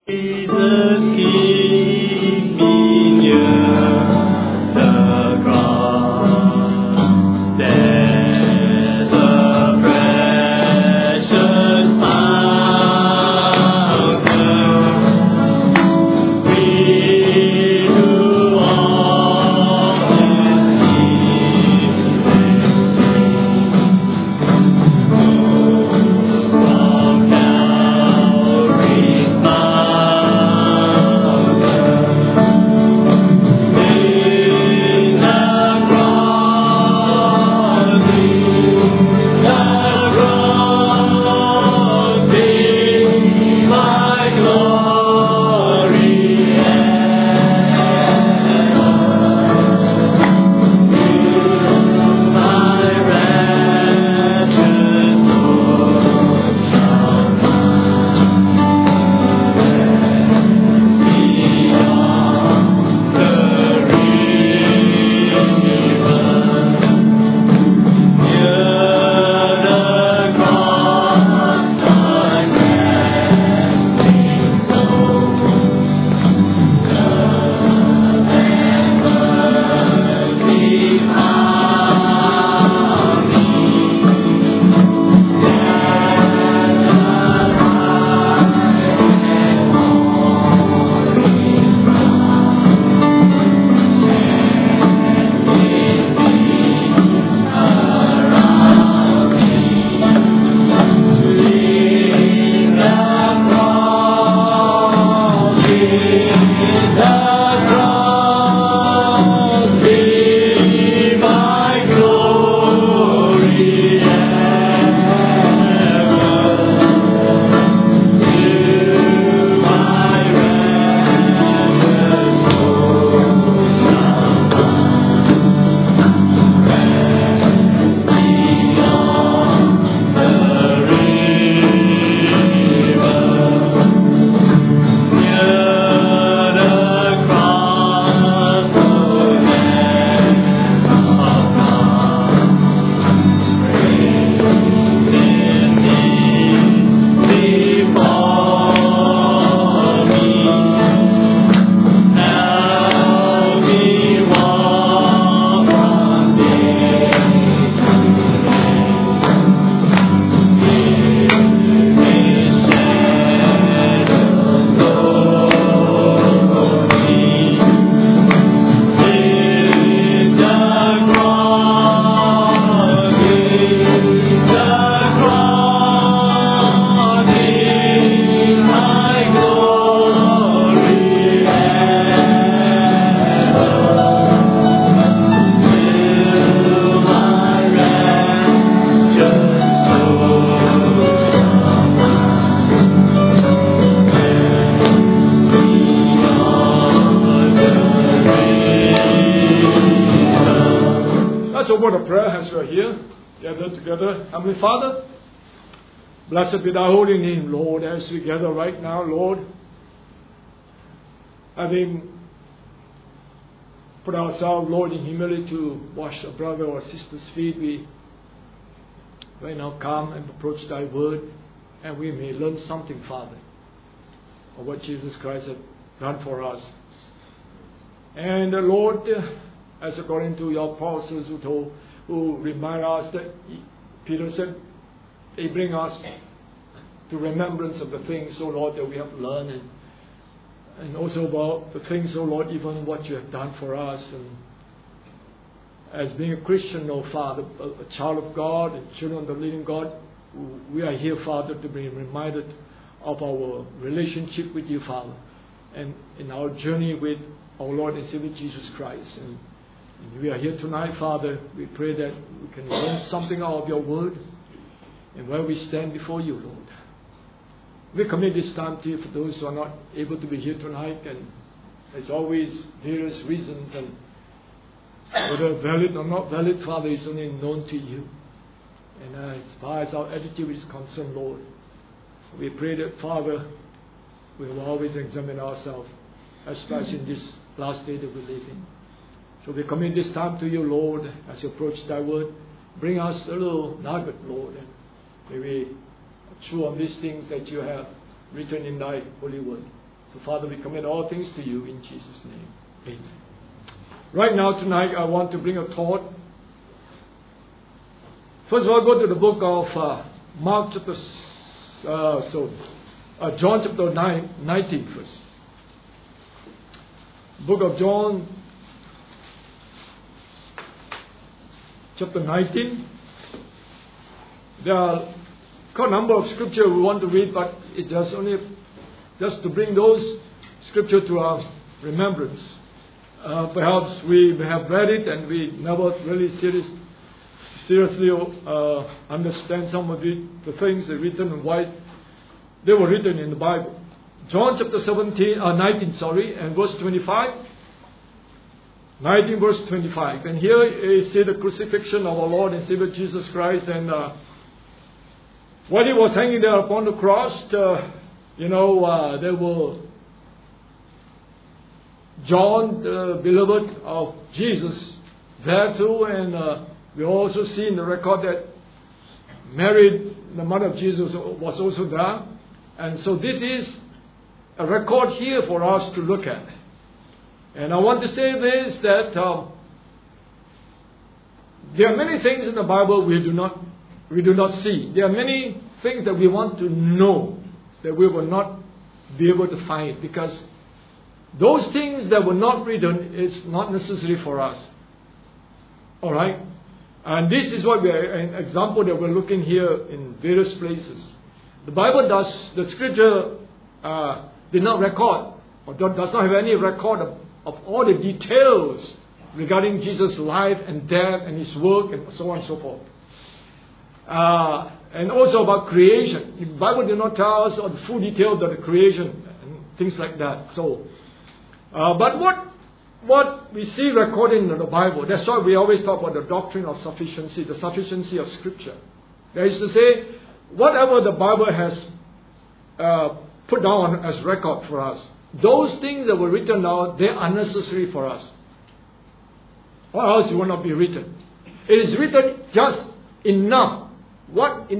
Heavenly Father, blessed be thy holy name, Lord, as we gather right now, Lord, having put ourselves, Lord, in humility to wash our brother or sister's feet, we right now come and approach thy word, and we may learn something, Father, of what Jesus Christ has done for us. And Lord, as according to your apostles who remind us that Peter said, they bring us to remembrance of the things, O Lord, that we have learned, and also about the things, O Lord, even what you have done for us. And as being a Christian, O Father, a child of God, and children of the living God, we are here, Father, to be reminded of our relationship with you, Father, and in our journey with our Lord and Savior Jesus Christ. And we are here tonight, Father. We pray that we can learn something out of your word and where we stand before you, Lord. We commit this time to you for those who are not able to be here tonight, and there's always various reasons, and whether valid or not valid, Father, is only known to you. And as far as our attitude is concerned, Lord, we pray that, Father, we will always examine ourselves, especially in this last day that we live in. So we commit this time to you, Lord, as you approach thy word. Bring us a little nugget, Lord, and may we chew on these things that you have written in thy holy word. So, Father, we commit all things to you in Jesus' name. Amen. Right now, tonight, I want to bring a thought. First of all, go to the book of John chapter 19 first. Book of John, chapter 19. There are quite a number of scripture we want to read, but it's just to bring those scripture to our remembrance. Perhaps we have read it and we never really seriously understand some of the things that are written and why they were written in the Bible. John chapter 19, and verse 25. 19 verse 25. And here you see the crucifixion of our Lord and Savior Jesus Christ. And when he was hanging there upon the cross, there were John, the beloved of Jesus, there too. And we also see in the record that Mary, the mother of Jesus, was also there. And so this is a record here for us to look at. And I want to say this, that there are many things in the Bible we do not see. There are many things that we want to know that we will not be able to find, because those things that were not written is not necessary for us. Alright? And this is what an example that we're looking here in various places. The Bible the scripture did not record, or does not have any record of all the details regarding Jesus' life and death and his work and so on and so forth. And also about creation. The Bible did not tell us the full details of the creation and things like that. So, but what we see recorded in the Bible, that's why we always talk about the doctrine of sufficiency, the sufficiency of Scripture. That is to say, whatever the Bible has put down as record for us, those things that were written down, they are necessary for us. Or else it will not be written. It is written just enough. What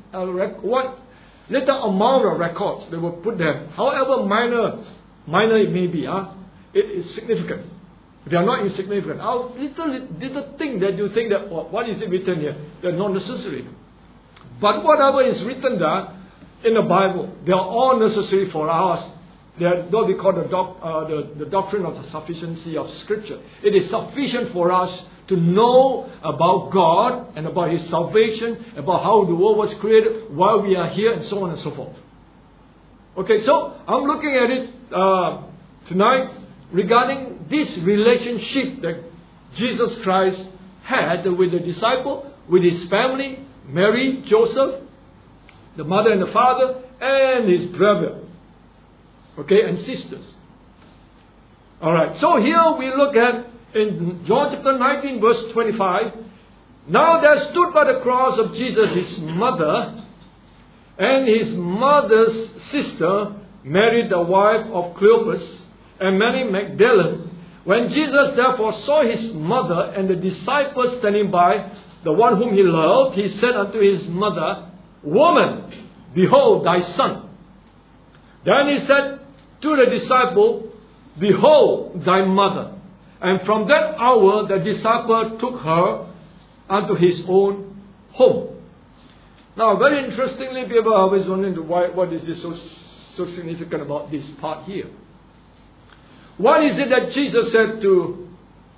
little amount of records they will put there, however minor it may be, it is significant. They are not insignificant. Little thing that you think that, what is it written here? They are not necessary. But whatever is written there in the Bible, they are all necessary for us. They are what we call the doctrine of the sufficiency of Scripture. It is sufficient for us to know about God and about His salvation, about how the world was created, why we are here, and so on and so forth. Okay, so I'm looking at it tonight regarding this relationship that Jesus Christ had with the disciple, with his family, Mary, Joseph, the mother and the father, and his brother. Okay, and sisters. Alright, so here we look at in John chapter 19 verse 25. Now there stood by the cross of Jesus his mother and his mother's sister, Mary the wife of Cleopas, and Mary Magdalene. When Jesus therefore saw his mother and the disciples standing by, the one whom he loved, he said unto his mother, Woman, behold thy son. Then he said to the disciple, Behold thy mother. And from that hour the disciple took her unto his own home. Now, very interestingly, people are always wondering what is this so significant about this part here. What is it that Jesus said to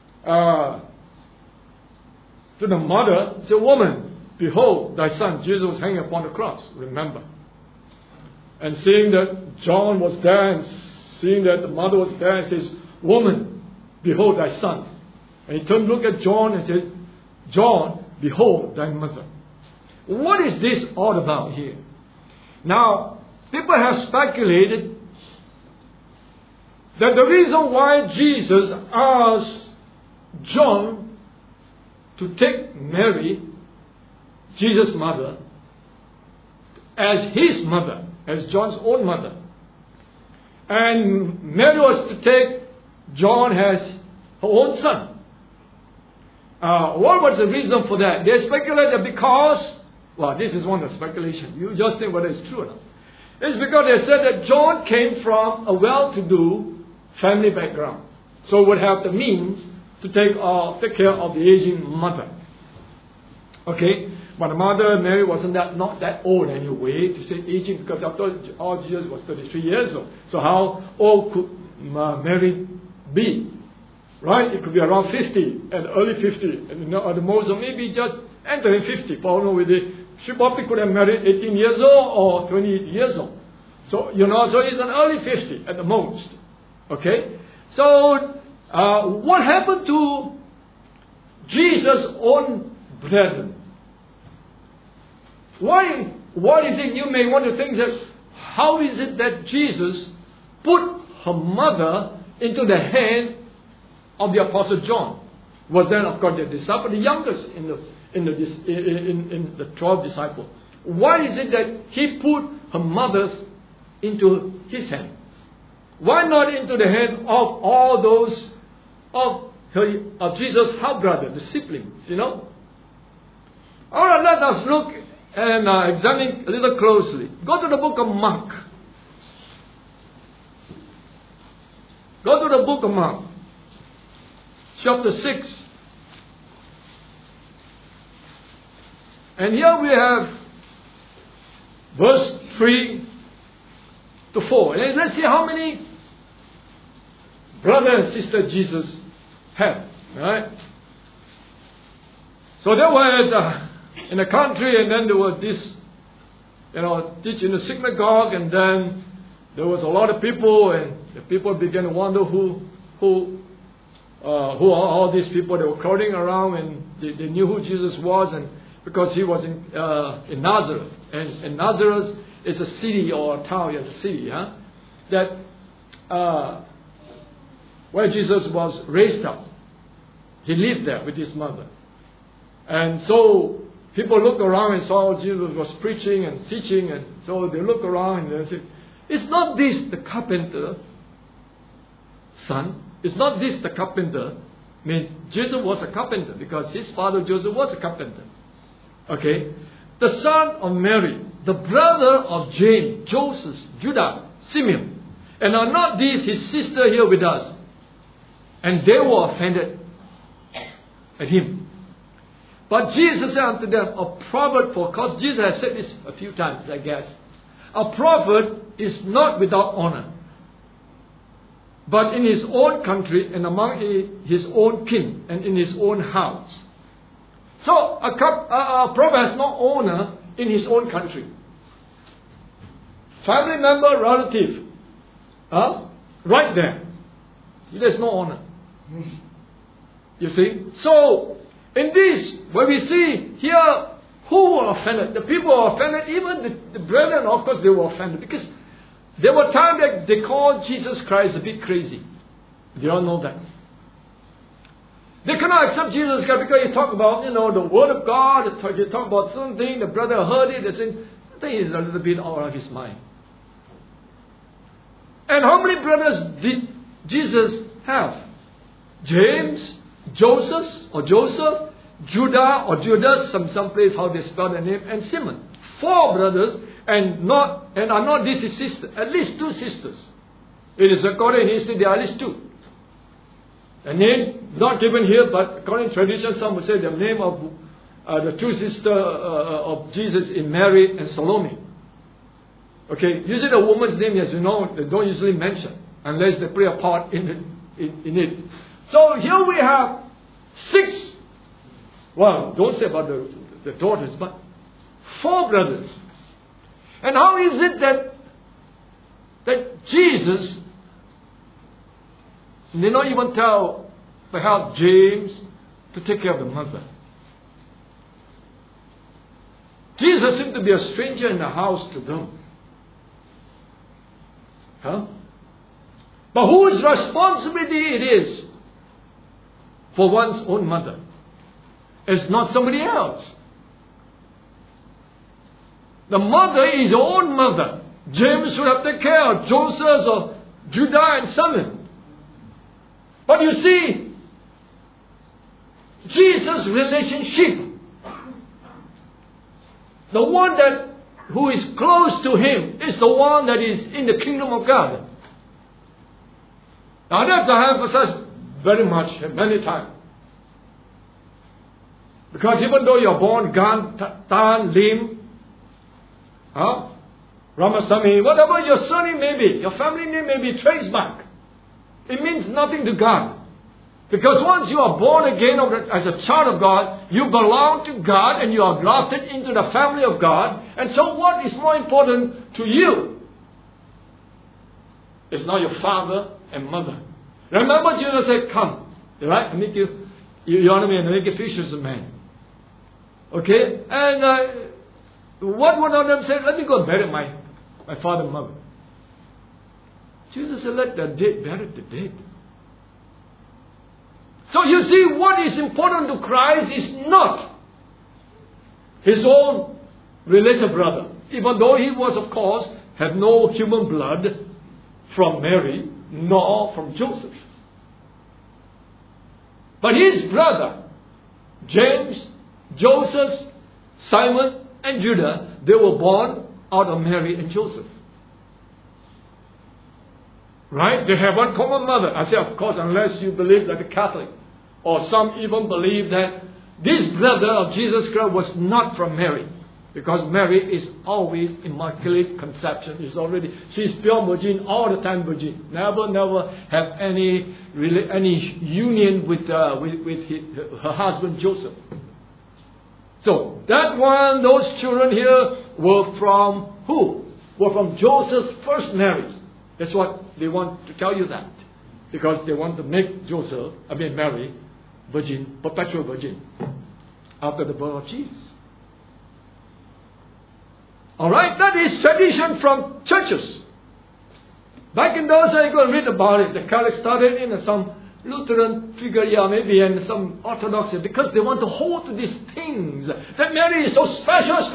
the mother? He said, Woman, behold thy son. Jesus was hanging upon the cross, remember. And seeing that John was there and seeing that the mother was there, he says, Woman, behold thy son. And he turned to look at John and said, John, behold thy mother. What is this all about here? Now, people have speculated that the reason why Jesus asked John to take Mary, Jesus' mother, as his mother, as John's own mother, and Mary was to take John as her own son. What was the reason for that? They speculated because, well, this is one of the speculation. You just think whether it's true or not. It's because they said that John came from a well-to-do family background. So would have the means to take care of the aging mother. Okay? But the mother, Mary, wasn't not that old anyway, to say aging, because after all, Jesus was 33 years old. So how old could Mary be? Right? It could be around 50, and early 50, and at the most, or maybe just entering 50. For all with it, she probably could have married 18 years old or 28 years old. So, so he's an early 50 at the most. Okay? So, what happened to Jesus' own brethren? What is it, you may want to think that, how is it that Jesus put her mother into the hand of the Apostle John? Was then, of course, the disciple, the youngest in the 12 disciples. Why is it that he put her mother's into his hand? Why not into the hand of all those of Jesus' half brother, the siblings, All right, let us look and examine a little closely. Go to the book of Mark. Go to the book of Mark, chapter 6. And here we have verse 3 to 4. And let's see how many brother and sister Jesus had. Right? So they were in the country, and then there were this, teach in the synagogue, and then there was a lot of people, and the people began to wonder who are all these people that were crowding around, and they knew who Jesus was, and because he was in Nazareth, and Nazareth is a city or a town, a city, that where Jesus was raised up. He lived there with his mother, and so people looked around and saw Jesus was preaching and teaching, and so they looked around and they said, "Is not this the carpenter's son? Is not this the carpenter?" I mean, Jesus was a carpenter because his father Joseph was a carpenter. Okay, the son of Mary, the brother of James, Joseph, Judah, Simeon, and are not these his sister here with us? And they were offended at him. But Jesus said unto them, a prophet, for because Jesus has said this a few times, I guess, a prophet is not without honor, but in his own country and among his own kin and in his own house. So a prophet has no honor in his own country. Family member, relative, right there, there's no honor. You see? So, in this, where we see here, who were offended? The people were offended, even the brethren, of course, they were offended. Because there were times that they called Jesus Christ a bit crazy. They all know that. They cannot accept Jesus Christ because he talked about, the Word of God. He talked about something, the brother heard it, they said, I think he's a little bit out of his mind. And how many brothers did Jesus have? James, Joseph, Judah or Judas, some place how they spell the name, and Simon. 4 brothers, and are not this his sister. At least 2 sisters. It is according to history, there are at least 2. A name not given here, but according to tradition, some would say the name of the 2 sisters of Jesus in Mary and Salome. Okay, usually the woman's name, as you know, they don't usually mention unless they play a part in it. So here we have 6. Well, don't say about the daughters, but 4 brothers. And how is it that Jesus did not even tell perhaps James to take care of the mother? Jesus seemed to be a stranger in the house to them. But whose responsibility it is for one's own mother? It's not somebody else. The mother is your own mother. James should have taken care of Joseph or Judah and Simon. But you see, Jesus' relationship, the one that who is close to him is the one that is in the kingdom of God. Now that I emphasize very much, many times. Because even though you're born Gan, Tan, Lim, Ramasamy, whatever your surname may be, your family name may be traced back, it means nothing to God. Because once you are born again as a child of God, you belong to God and you are grafted into the family of God. And so what is more important to you? It's not your father and mother. Remember Jesus said, come, right? I make you honor me and I make you fishers of men. Okay? And what one of them said, let me go and bury my father and mother. Jesus said, let the dead bury the dead. So you see, what is important to Christ is not his own related brother. Even though he was, of course, had no human blood from Mary, nor from Joseph. But his brother, James, Joseph, Simon, and Judah, they were born out of Mary and Joseph. Right? They have one common mother. I say, of course, unless you believe like a Catholic. Or some even believe that this brother of Jesus Christ was not from Mary. Because Mary is always immaculate conception. She's pure virgin, all the time virgin. Never have any union with her husband Joseph. So that one, those children here were from who? Were from Joseph's first marriage. That's what they want to tell you that. Because they want to make Mary, virgin, perpetual virgin, after the birth of Jesus. Alright, that is tradition from churches. Back in those days, you go and read about it. The Catholics started in some Lutheran figure, maybe, and some Orthodox, because they want to hold to these things. That Mary is so special,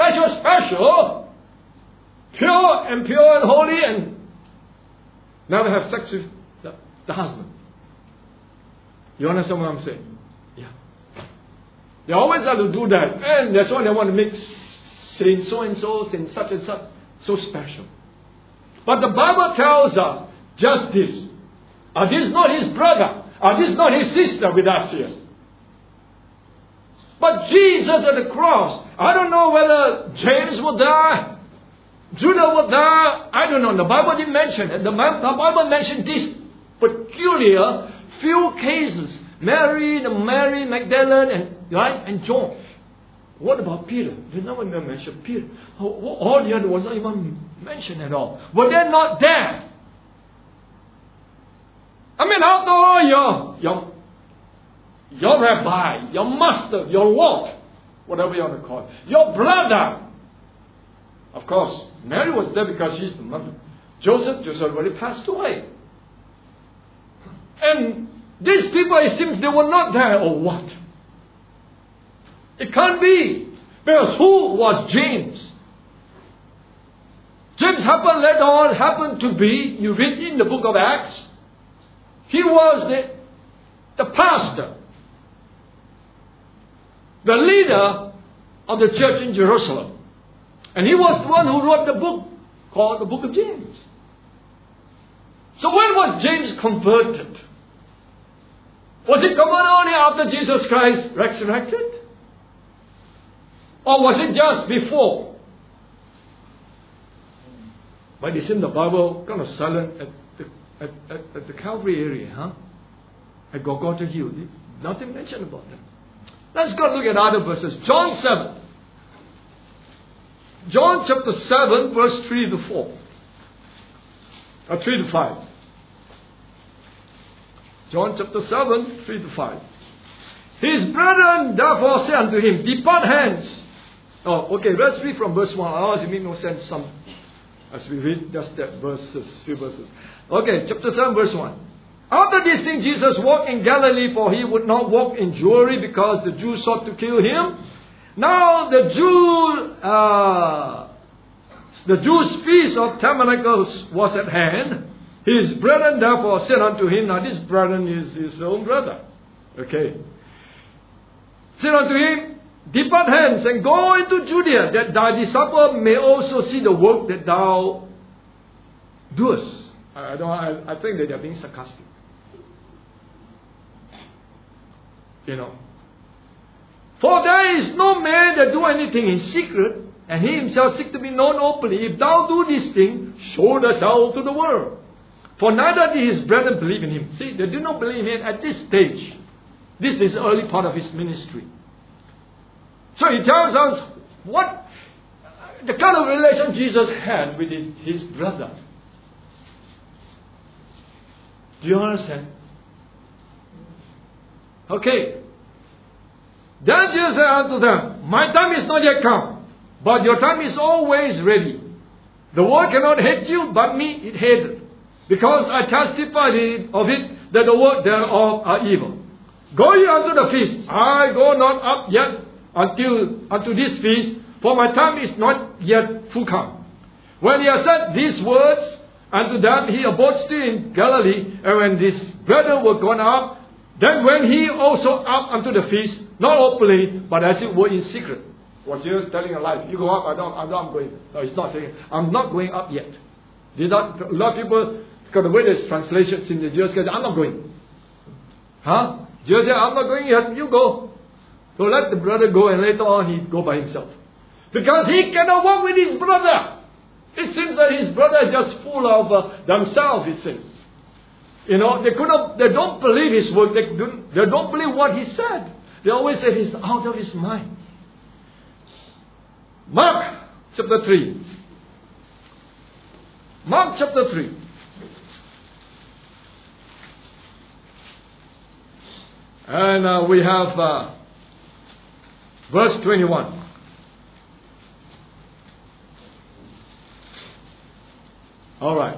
pure and holy, and never have sex with the husband. You understand what I'm saying? Yeah. They always have to do that. And that's why they want to make Saint so-and-so, Saint such and such, so special. But the Bible tells us just this. This is not his brother. This is not his sister with us here. But Jesus at the cross. I don't know whether James would die, Judah would die. I don't know. The Bible didn't mention it. The Bible mentioned these peculiar few cases. Mary Magdalene, and John. What about Peter? They never mentioned Peter. All the other was not even mentioned at all. Were they not there? After all, your rabbi, your master, your Lord, whatever you want to call it, your brother. Of course, Mary was there because she's the mother. Joseph already passed away. And these people, it seems they were not there, or what? It can't be. Because who was James? James happened to be, you read in the book of Acts, he was the pastor, the leader of the church in Jerusalem. And he was the one who wrote the book called the Book of James. So when was James converted? Was it converted only after Jesus Christ resurrected? Or was it just before? But it seems the Bible kind of silent at the Calvary area, at Golgotha Hill. Nothing mentioned about that. Let's go look at other verses. John 7. John chapter 7, verse 3 to 4. Or 3 to 5. John chapter 7, 3 to 5. His brethren therefore said unto him, Depart hence. Oh, okay, let's read from verse 1. Otherwise it makes no sense as we read just that few verses. Okay, chapter 7, verse 1. After these things, Jesus walked in Galilee, for he would not walk in jewelry, because the Jews sought to kill him. Now the Jews' feast of tabernacles was at hand. His brethren therefore said unto him, now this brethren is his own brother. Okay. Said unto him, Depart hence and go into Judea, that thy disciple may also see the work that thou doest. I think that they are being sarcastic. You know. For there is no man that do anything in secret, and he himself seek to be known openly. If thou do this thing, show thyself to the world. For neither did his brethren believe in him. See, they do not believe in him at this stage. This is the early part of his ministry. So he tells us what the kind of relation Jesus had with his brother. Do you understand? Okay. Then Jesus said unto them, my time is not yet come, but your time is always ready. The world cannot hate you, but me it hated, because I testified of it that the work thereof are evil. Go ye unto the feast. I go not up yet unto this feast, for my time is not yet full come. When he had said these words unto them, he abode still in Galilee, and when his brethren were gone up, then went he also up unto the feast, not openly, but as it were in secret. Was Jesus telling a lie? You go up, I'm not going. No, he's not saying, I'm not going up yet. A lot of people, because the way there's translations in the Jesus said, I'm not going. Huh? Jesus said, I'm not going yet, you go. So let the brother go, and later on he go by himself. Because he cannot walk with his brother. It seems that his brother is just full of themselves, it seems. You know, they don't believe his work. They don't believe what he said. They always say he's out of his mind. Mark chapter 3. Mark chapter 3. And we have verse 21. All right.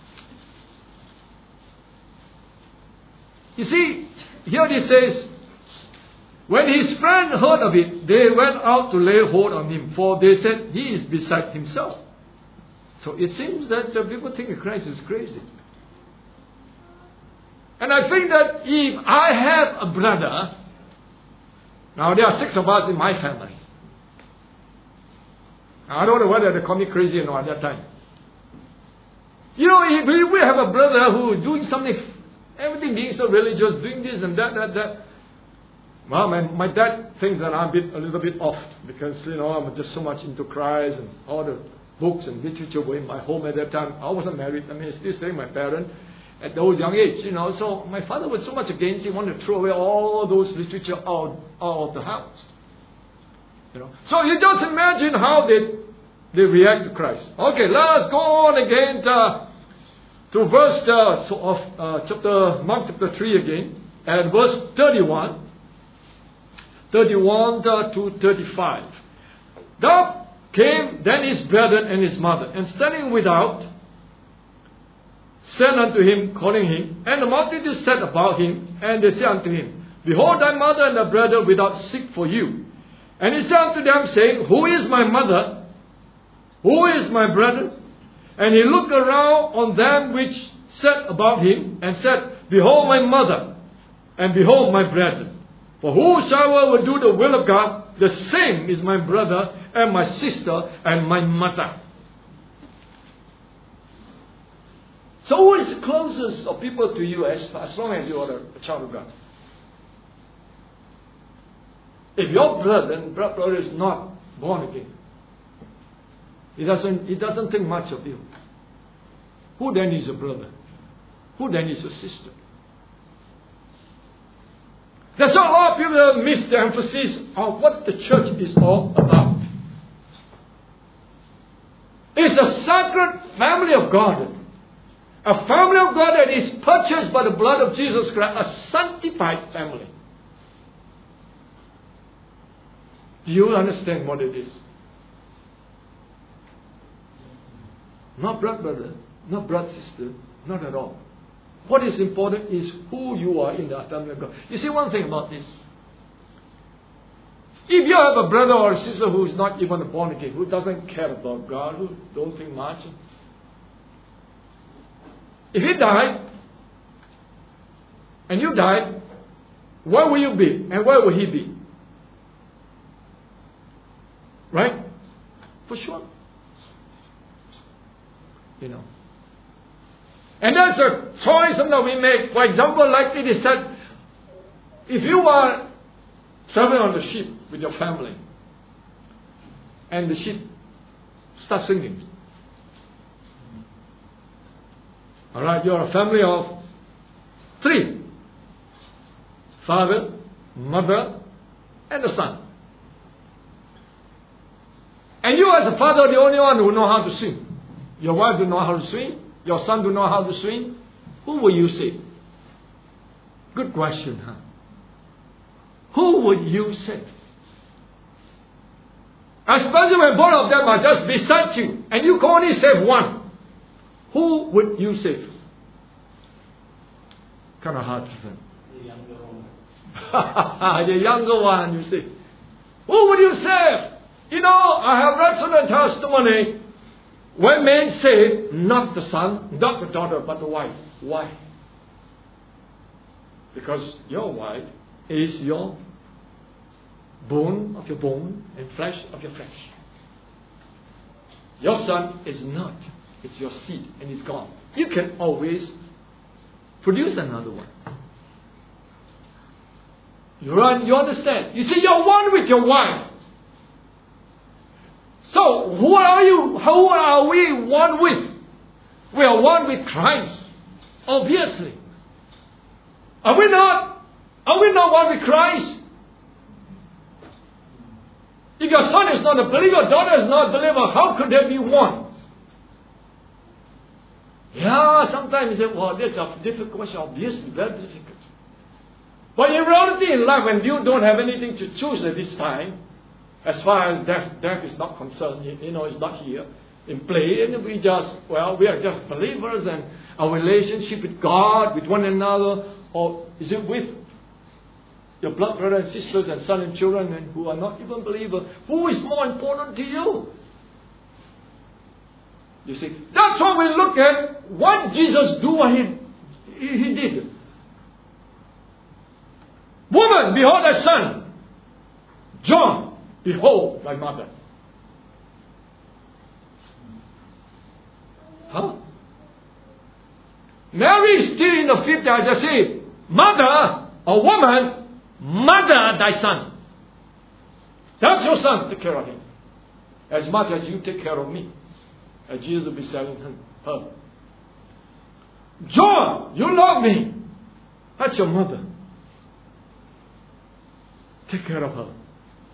You see, here it says, when his friend heard of it, they went out to lay hold on him, for they said he is beside himself. So it seems that people think Christ is crazy. And I think that if I have a brother, now there are 6 of us in my family. I don't know whether they call me crazy or not at that time. You know, if we have a brother who is doing something, everything being so religious, doing this and that. Well, my dad thinks that I'm a little bit off, because, you know, I'm just so much into Christ, and all the books and literature were in my home at that time. I wasn't married. I mean, still staying with my parents at those young age, you know. So my father was so much against, he wanted to throw away all those literature out of the house. You know. So you just imagine how they react to Christ. Okay, let us go on again to verse Mark chapter 3 again, and verse 31 to 35. Thou came then his brethren and his mother, and standing without, said unto him, calling him, and the multitude said about him, and they said unto him, Behold, thy mother and thy brethren without seek for you. And he said unto them, saying, Who is my mother? Who is my brethren? And he looked around on them which sat about him, and said, Behold my mother, and behold my brethren. For whosoever will do the will of God, the same is my brother, and my sister, and my mother. So who is the closest of people to you as long as you are a child of God? If your brother is not born again, he doesn't think much of you. Who then is a brother? Who then is a sister? That's why a lot of people miss the emphasis on what the church is all about. It's a sacred family of God. A family of God that is purchased by the blood of Jesus Christ. A sanctified family. Do you understand what it is? Not brother, not brother, sister, not at all. What is important is who you are in the family of God. You see one thing about this. If you have a brother or a sister who is not even born again, who doesn't care about God, who don't think much, if he died, and you died, where will you be? And where will he be? Right? For sure. You know. And that's a choice that we make. For example, like it is said, if you are traveling on the ship with your family, and the ship starts sinking. Alright, you're a family of 3. Father, mother, and the son. And you as a father are the only one who know how to swim. Your wife do know how to swim. Your son do know how to swim. Who will you save? Good question, huh? Who would you save? Especially when both of them are just beside you and you can only save one. Who would you save? Kind of hard to say. The younger one. The younger one, you see. Who would you save? You know, I have read certain testimony when men say, not the son, not the daughter, but the wife. Why? Because your wife is your bone of your bone and flesh of your flesh. Your son is not. It's your seed and it's gone. You can always produce another one. You understand? You see, you're one with your wife. So, who are you? Who are we one with? We are one with Christ. Obviously. Are we not? Are we not one with Christ? If your son is not a believer, daughter is not a believer, how could there be one? Yeah, sometimes you say, well, that's a difficult question. Obviously, very difficult. But in reality, in life, when you don't have anything to choose at this time, as far as death is not concerned, you know, it's not here in play, and we are just believers, and our relationship with God, with one another, or is it with your blood brothers and sisters and sons and children and who are not even believers? Who is more important to you? You see, that's why we look at what Jesus do, what he did. Woman, behold thy son. John, behold thy mother. Huh? Mary is still in the 50s. I just say, mother, a woman, mother thy son. That's your son. Take care of him. As much as you take care of me. As Jesus will be telling her. John, you love me. That's your mother. Take care of her.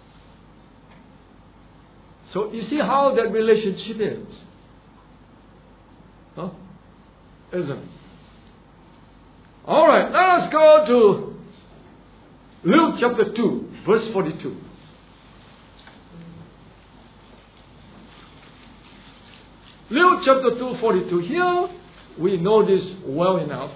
So you see how that relationship is. Huh? Isn't it? Alright, let us go to Luke chapter 2, verse 42. Luke chapter 2, 42. Here we know this well enough.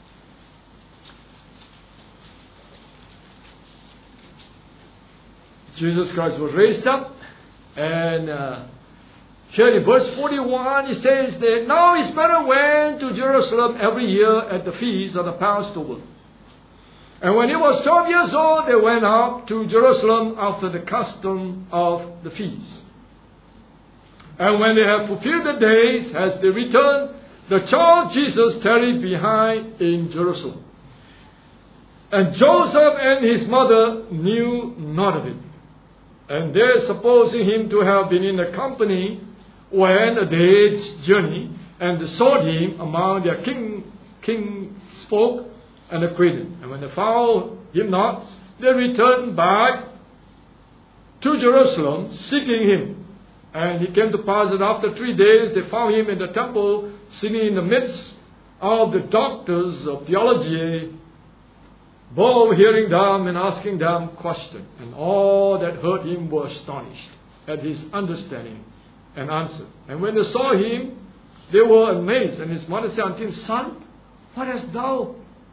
Jesus Christ was raised up, and here in verse 41 it says that now his parents went to Jerusalem every year at the feast of the Passover. And when he was 12 years old, they went up to Jerusalem after the custom of the feast. And when they had fulfilled the days, as they returned, the child Jesus tarried behind in Jerusalem. And Joseph and his mother knew not of it. And they, supposing him to have been in the company, went a day's journey, and they sought him among their kinsfolk and acquainted. And when they found him not, they returned back to Jerusalem, seeking him. And it came to pass that after 3 days they found him in the temple, sitting in the midst of the doctors of theology, both hearing them and asking them questions. And all that heard him were astonished at his understanding and answered. And when they saw him, they were amazed. And his mother said unto him, Son, what hast thou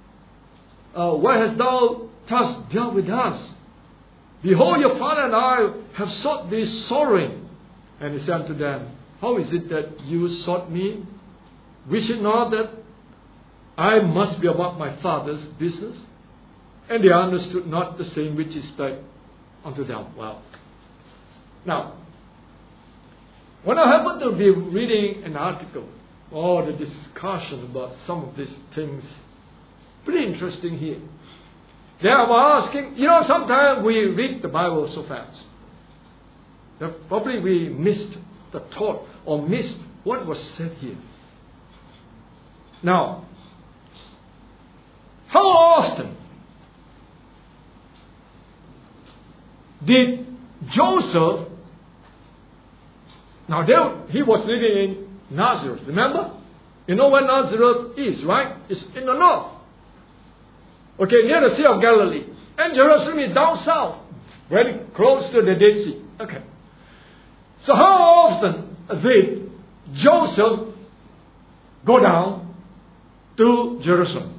thus dealt with us? Behold, your father and I have sought thee sorrowing. And he said unto them, How is it that you sought me? Wish it not that I must be about my father's business? And they understood not the saying which he spake unto them. Well, now, When I happened to be reading an article, or the discussion about some of these things, pretty interesting here. They were asking, sometimes we read the Bible so fast that probably we missed the thought or missed what was said here. Now, how often did Joseph, he was living in Nazareth, remember? You know where Nazareth is, right? It's in the north. Okay, near the Sea of Galilee. And Jerusalem is down south, very close to the Dead Sea. Okay. So how often did Joseph go down to Jerusalem?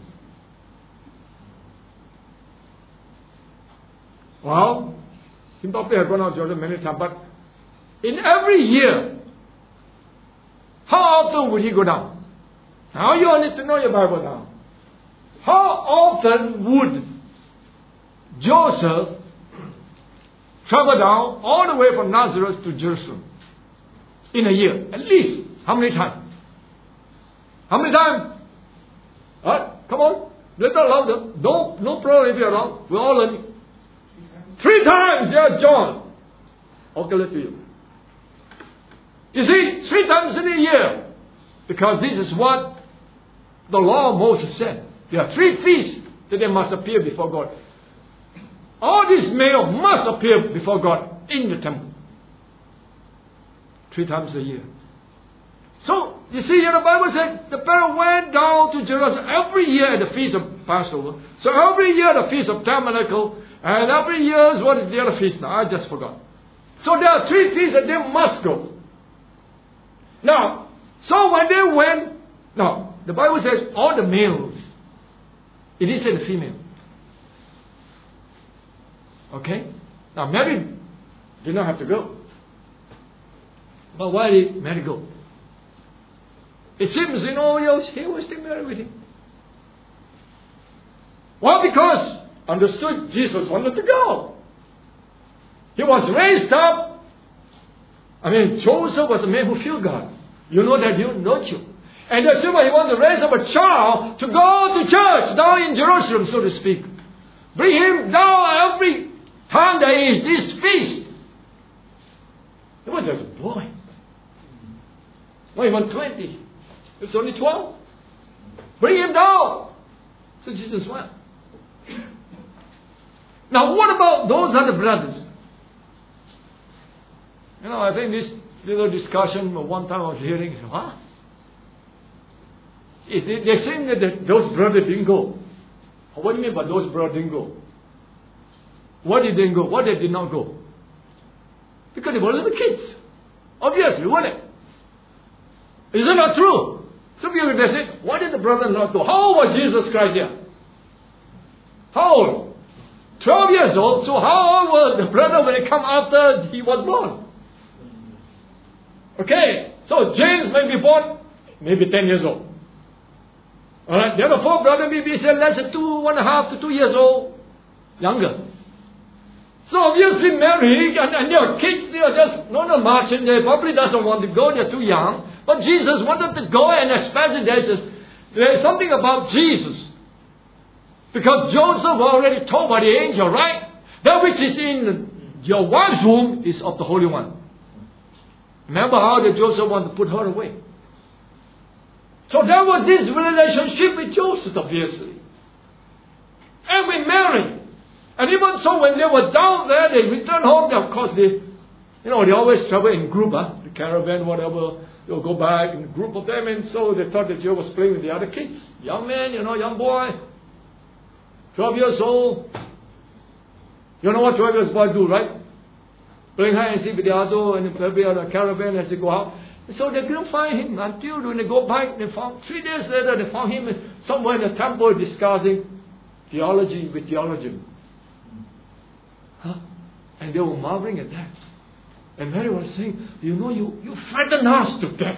Well, he probably had gone out to Jerusalem many times, but in every year, how often would he go down? Now you all need to know your Bible now. How often would Joseph travel down all the way from Nazareth to Jerusalem in a year? At least. How many times? How many times? Come on. Little louder. No problem if you're wrong. We're all learning. 3 times, yeah, John. I'll tell it to you. You see, 3 times in a year. Because this is what the law of Moses said. There are 3 feasts that they must appear before God. All these male must appear before God in the temple. 3 times a year. So, you see here the Bible says the parents went down to Jerusalem every year at the feast of Passover. So every year the feast of Tabernacle. And every year, what is the other feast now? I just forgot. So there are 3 feasts that they must go. Now, so when they went, now, the Bible says all the males. It didn't say the female. Okay? Now, Mary did not have to go. But why did Mary go? It seems, he was still married with him. Well, because understood Jesus wanted to go. He was raised up. Joseph was a man who feared God. You know that, don't you? And that's why he wanted to raise up a child to go to church down in Jerusalem, so to speak. Bring him down every time there is this feast. He was just a boy. Not even 20. He was only 12. Bring him down. So Jesus went. Now what about those other brothers? I think this little discussion one time I was hearing, they're saying that those brothers didn't go. What do you mean by those brothers didn't go? Why did they go? Why they did not go? Because they were little kids. Obviously, weren't it? Is it not true? Some people they say, why did the brother not go? How old was Jesus Christ here? How old? 12 years old. So how old was the brother when he come after he was born? Okay. So James may be born maybe 10 years old. Alright. The other 4 brothers maybe say less than 1.5 to 2 years old. Younger. So obviously Mary and their kids, they are just not marching. They probably doesn't want to go. They're too young. But Jesus wanted to go, and especially there's something about Jesus. Because Joseph already told by the angel, right? That which is in your wife's womb is of the Holy One. Remember how that Joseph wanted to put her away. So there was this relationship with Joseph, obviously. And with Mary. And even so, when they were down there, they returned home. Of course, they always travel in group, the caravan, whatever. They'll go back in a group of them. And so they thought that Joe was playing with the other kids. Young man, young boy. 12 years old. You know what 12 years boys do, right? Playing hide and seek with the other and every other caravan as they go out. And so they couldn't find him until when they go back, they found 3 days later, they found him somewhere in the temple discussing theology with theologians. And they were marveling at that. And Mary was saying, you frightened us to death.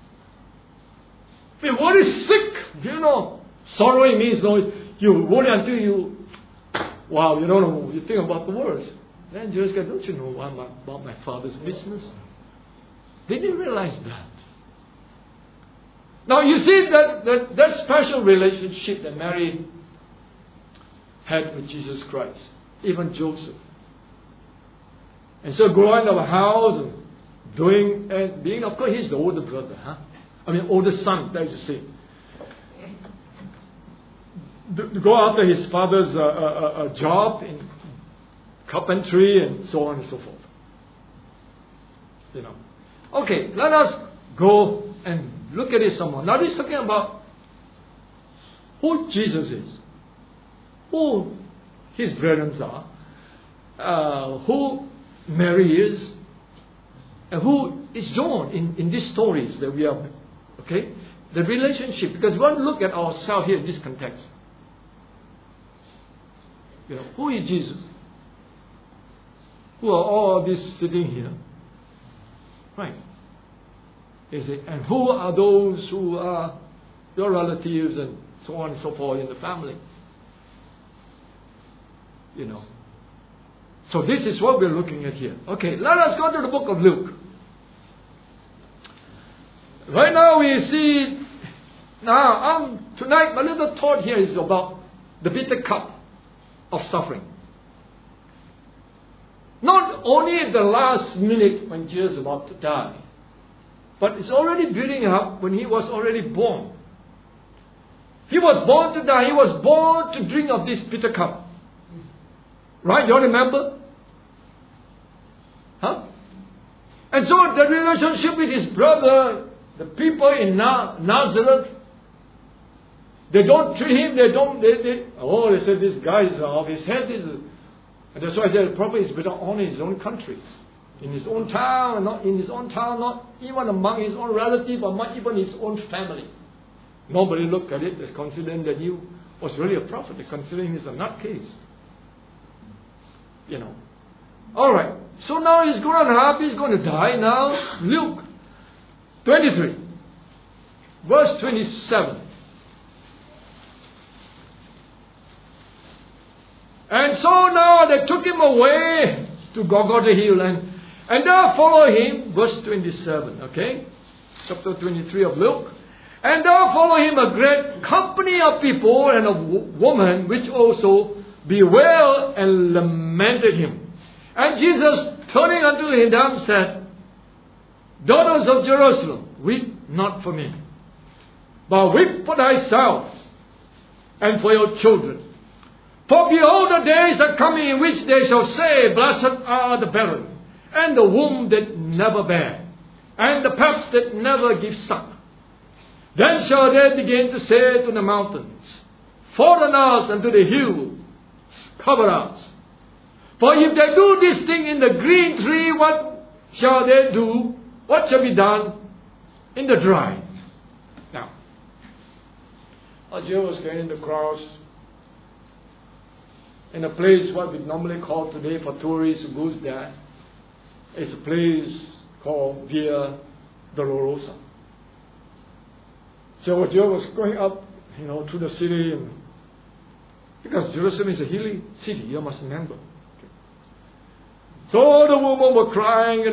The word is sick. Sorrowing means you worry until you don't know, you think about the words. Then Jesus said, don't you know about my Father's business? They didn't realize that. Now you see that special relationship that Mary had with Jesus Christ, even Joseph. And so growing up a house and being, of course, he's the older brother, older son, that is to say. To go after his father's job in carpentry and so on and so forth. Okay, let us go and look at it some more. Now he's talking about who Jesus is, who his brethren are, who Mary is, and who is John in these stories that we have. Okay? The relationship, because we want to look at ourselves here in this context. Who is Jesus? Who are all these sitting here? Right. Is it? And who are those who are your relatives and so on and so forth in the family? So this is what we're looking at here. Okay, let us go to the book of Luke. Right now we see, tonight my little thought here is about the bitter cup of suffering. Not only at the last minute when Jesus is about to die, but it's already building up when he was already born. He was born to die. He was born to drink of this bitter cup. Right? You all remember? Huh? And so the relationship with his brother, the people in Nazareth, they don't treat him, they said this guy is off his head. And that's why I said probably it's better on in his own country. In his own town, not in his own town, not even among his own relatives, or not even his own family. Nobody looked at it as considering that he was really a prophet, considering he's a nutcase. Alright, so now he's grown up, he's going to die now. Luke 23, verse 27. And so now they took him away to Golgotha Hill and there followed him, verse 27, okay? Chapter 23 of Luke. And there followed him a great company of people and of women which also bewailed and lamented him. And Jesus, turning unto them, said, Daughters of Jerusalem, weep not for me, but weep for thyself and for your children. For behold, the days are coming in which they shall say, Blessed are the barren, and the womb that never bare, and the paps that never give suck. Then shall they begin to say to the mountains, Fall on us, and to the hills, cover us. For if they do this thing in the green tree, what shall they do? What shall be done in the dry? Now, Jesus was carrying the cross in a place what we normally call today for tourists who goes there. It's a place called Via Dolorosa. So Jesus was going up, through the city, because Jerusalem is a hilly city, you must remember. So the women were crying,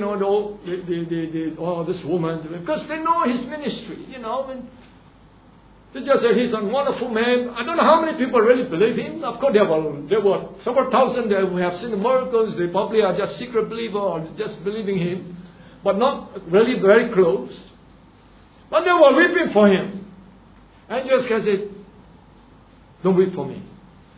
this woman, because they know his ministry, and they just said he's a wonderful man. I don't know how many people really believe him. Of course, there were several thousand that who have seen the miracles. They probably are just secret believer or just believing him, but not really very close. But they were weeping for him. And Jesus said, don't weep for me.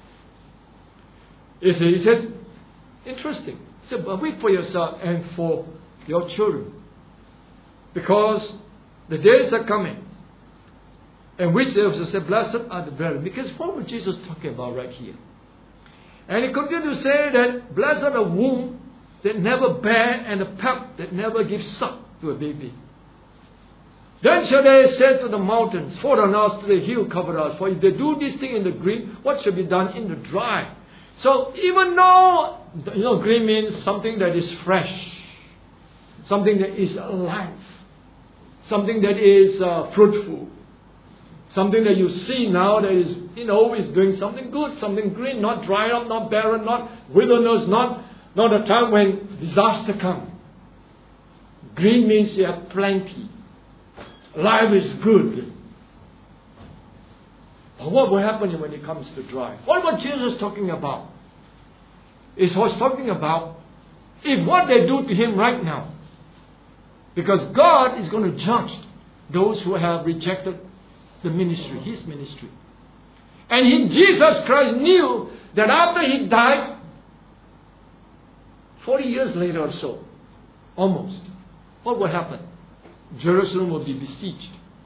He said, interesting. He said, but weep for yourself and for your children. Because the days are coming. And which they also said, blessed are the barren. Because what was Jesus talking about right here? And he continued to say that blessed are the womb that never bear and the pap that never gives suck to a baby. Then shall they say to the mountains, Fall on us, to the hill, cover us. For if they do this thing in the green, what shall be done in the dry? So even though, green means something that is fresh, something that is alive, something that is fruitful, something that you see now that is, is doing something good, something green, not dry up, not barren, not wilderness, not a time when disaster comes. Green means you have plenty. Life is good. But what will happen when it comes to dry? What was Jesus talking about? He was talking about if what they do to him right now. Because God is going to judge those who have rejected the ministry, his ministry. And Jesus Christ knew that after he died, 40 years later or so, almost, what will happen? Jerusalem will be besieged.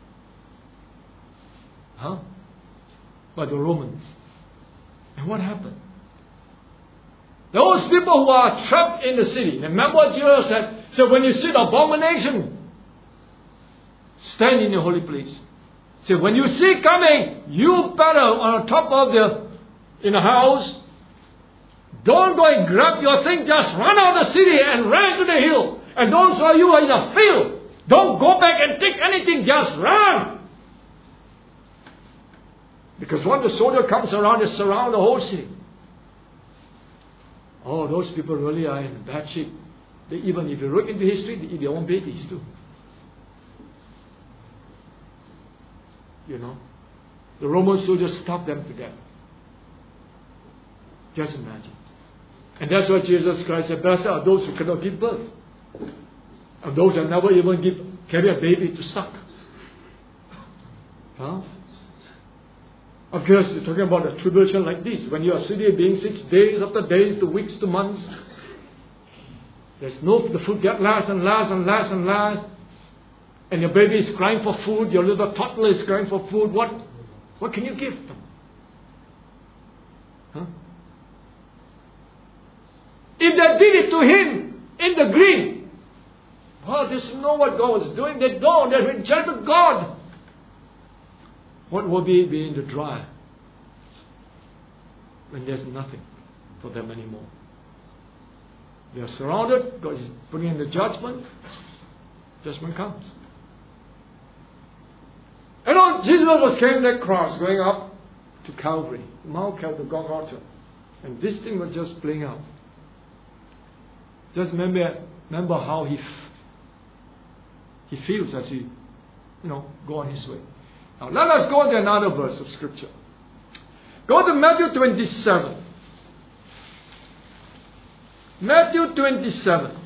By the Romans. And what happened? Those people who are trapped in the city. Remember what Jesus said? So when you see the abomination, stand in the holy place. So when you see coming, you better on top of in the house, don't go and grab your thing, just run out of the city and run to the hill. And those of you who are in the field, don't go back and take anything, just run. Because when the soldier comes around, they surround the whole city. Oh, those people really are in bad shape. Even if you look into history, they eat their own babies too. You know, the Roman soldiers stopped them to death. Just imagine. And that's what Jesus Christ said. Blessed are those who cannot give birth. And those that never even carry a baby to suck. Of course, you're talking about a tribulation like this. When you are sitting being 6 days after days to weeks to months. The food gets less and less and less and less. And your baby is crying for food. Your little toddler is crying for food. What can you give them? If they did it to him in the green, well, they know what God was doing. They don't. They rejected God. What will be in the dry when there's nothing for them anymore? They are surrounded. God is putting in the judgment. Judgment comes. You know, Jesus was carrying that cross going up to Calvary, Mount Calvary, Golgotha. And this thing was just playing out. Just remember how he feels as he, go on his way. Now let us go to another verse of Scripture. Go to Matthew 27. Matthew 27.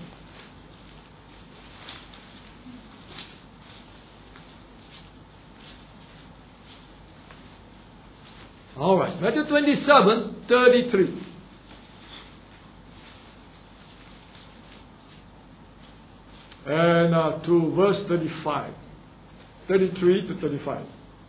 All right, Matthew 27, 33. And to verse 35. 33 to 35.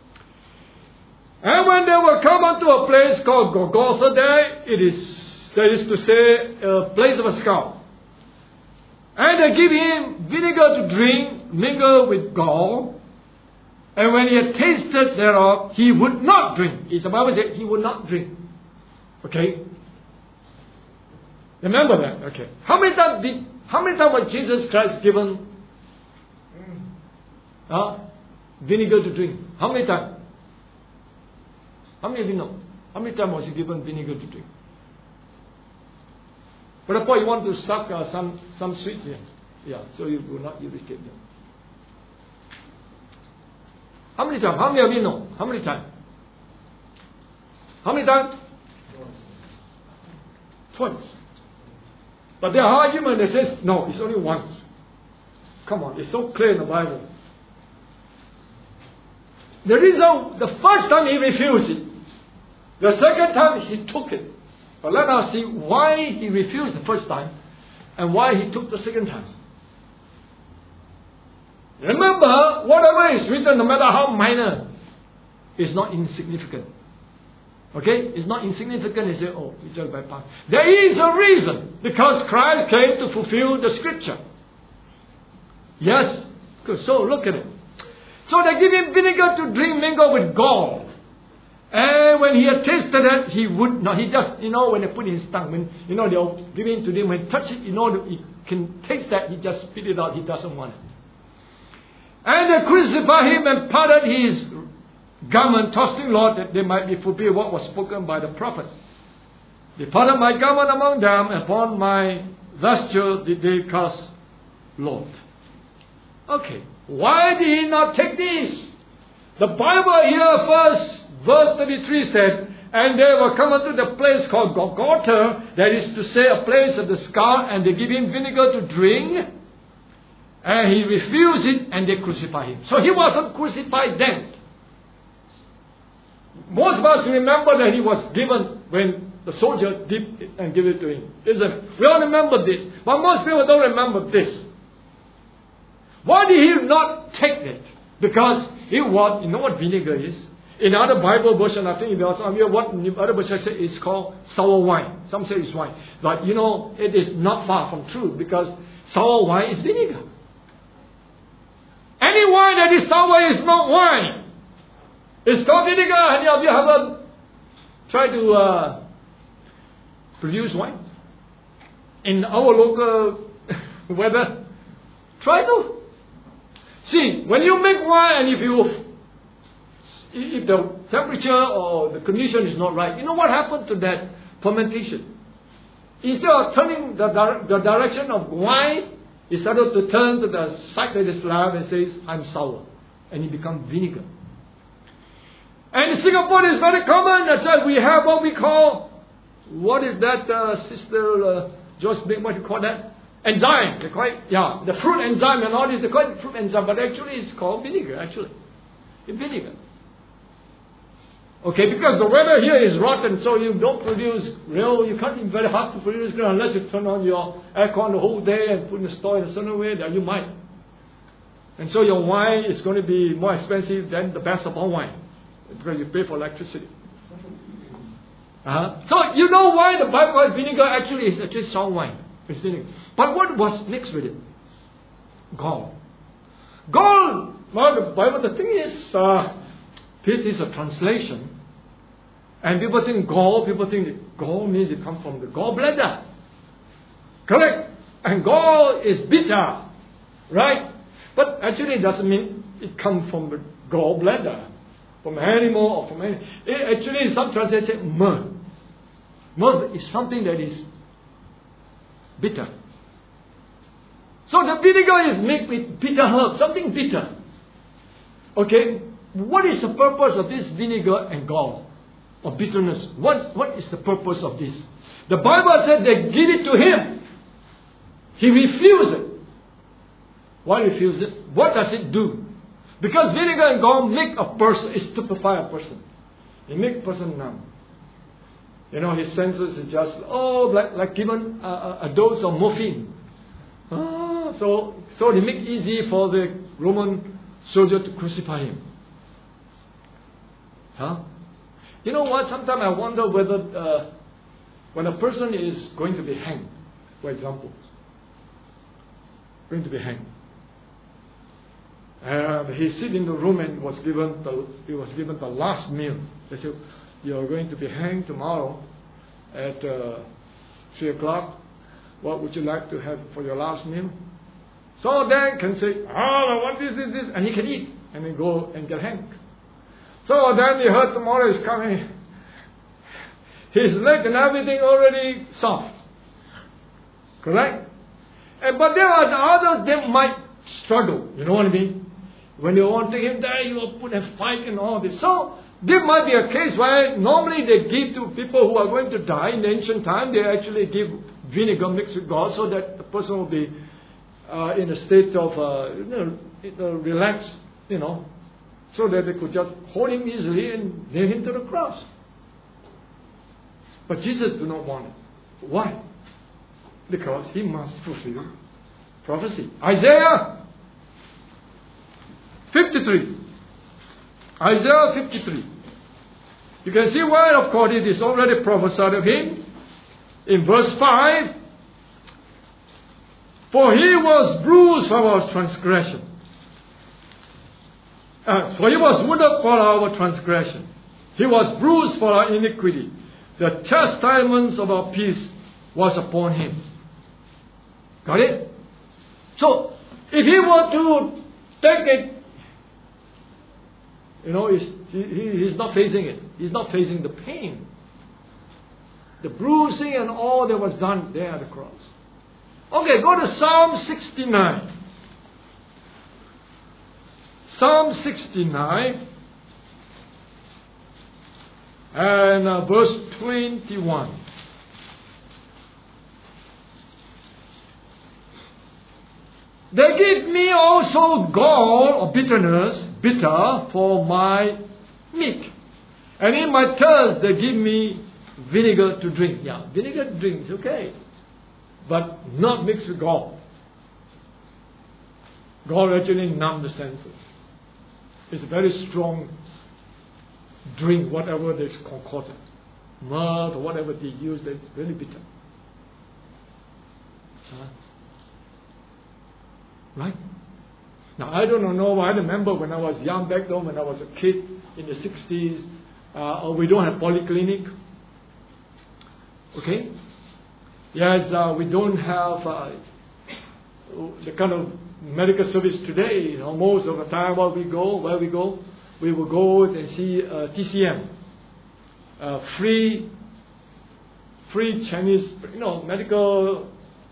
And when they were come unto a place called Golgotha, that is to say, a place of a skull. And they give him vinegar to drink, mingled with gall. And when he had tasted thereof, he would not drink. The Bible said he would not drink. Okay? Remember that. Okay. How many times was Jesus Christ given vinegar to drink? How many times? How many of you know? How many times was he given vinegar to drink? But Paul, you want to suck some sweets here. Yeah, so you will not irritate them. How many times? How many of you know? How many times? How many times? Twice. But there are argument that says, no, it's only once. Come on, it's so clear in the Bible. The reason, the first time he refused it, the second time he took it. But let us see why he refused the first time and why he took the second time. Remember, whatever is written, no matter how minor, is not insignificant. Okay? It's not insignificant. You say, oh, it's just by part. There is a reason. Because Christ came to fulfill the scripture. Yes? Good. So look at it. So they give him vinegar to drink mingled with gall. And when he had tasted it, he would not. He just, when they put it in his tongue, when, they'll give it to him, when he touch it, he can taste that, he just spit it out. He doesn't want it. And they crucified him and parted his garment, trusting Lord that they might be fulfilled what was spoken by the prophet. They parted my garment among them, and upon my vesture did they cast Lord. Okay, why did he not take this? The Bible here, first verse 33 said, and they were come unto the place called Golgotha, that is to say, a place of the skull, and they give him vinegar to drink, and he refused it, and they crucified him. So he wasn't crucified then. Most of us remember that he was given when the soldier dipped it and gave it to him, isn't it? We all remember this, but most people don't remember this. Why did he not take it? Because it was, you know what vinegar is? In other Bible version, I think there are some here, what other version say is called sour wine. Some say it's wine. But you know, it is not far from true because sour wine is vinegar. Any wine that is sour is not wine. It's called vinegar. Any of you ever tried to produce wine? In our local weather, try to. See, when you make wine and if the temperature or the condition is not right, you know what happened to that fermentation? Instead of turning the direction of wine, it started to turn to the side that is left and says, I'm sour. And it becomes vinegar. And in Singapore it's very common. That's why we have what we call, what is that, Sister Joyce Big, what do you call that? Enzyme. They call it, yeah, the fruit enzyme and all this, they call it fruit enzyme, but actually it's called vinegar, actually. It's vinegar. Okay, because the weather here is rotten, so you don't produce you can't be very hard to produce unless you turn on your aircon the whole day and put in the store in a certain way, that you might. And so your wine is going to be more expensive than the best of all wine, because you pay for electricity. So you know why the Bible calls vinegar actually is actually sour wine. It's vinegar. But what was mixed with it? Gall. Gall, well, the Bible, the thing is, this is a translation. And people think that gall means it comes from the gallbladder. Correct? And gall is bitter. Right? But actually it doesn't mean it comes from the gallbladder. From an animal or from any. Actually, some translations say myrrh. Myrrh is something that is bitter. So the vinegar is made with bitter herbs, something bitter. Okay? What is the purpose of this vinegar and gall? Of bitterness? What is the purpose of this? The Bible said they give it to him. He refused it. Why refuse it? What does it do? Because vinegar and gall make a person, stupefy a person. It makes a person numb. You know, his senses is just, like given a dose of morphine. So they make it easy for the Roman soldier to crucify him. You know what? Sometimes I wonder whether when a person is going to be hanged, for example, going to be hanged, he sit in the room and was given the last meal. They said, "You are going to be hanged tomorrow at 3 o'clock. What would you like to have for your last meal?" So then can say, I want this, and he can eat and then go and get hanged. So then he heard tomorrow is coming. His leg and everything already soft. Correct? But there are the others, they might struggle. You know what I mean? When you want to take him there, you will put a fight and all this. So there might be a case where normally they give to people who are going to die in the ancient time, they actually give vinegar mixed with gall so that the person will be in a state of relaxed, so that they could just hold him easily and nail him to the cross. But Jesus did not want it. Why? Because he must fulfill prophecy. Isaiah 53. Isaiah 53. You can see why, of course, it is already prophesied of him. In verse 5, for he was bruised for our transgression. For he was wounded for our transgression. He was bruised for our iniquity. The chastisement of our peace was upon him. Got it? So, if he were to take it, he's not facing it. He's not facing the pain. The bruising and all that was done there at the cross. Okay, go to Psalm 69. Psalm 69 and verse 21. They give me also gall or bitterness, bitter for my meat. And in my thirst they give me vinegar to drink. Yeah, vinegar to drink is okay. But not mixed with gall. Gall actually numbs the senses. It's a very strong drink, whatever is concocted. Mud or whatever they use, it's really bitter. Right? Now, I don't know. I remember when I was young back then, when I was a kid in the 60s, we don't have polyclinic. Okay? Yes, we don't have the kind of medical service today. You know, most of the time where we go, we will go and see TCM, free Chinese, medical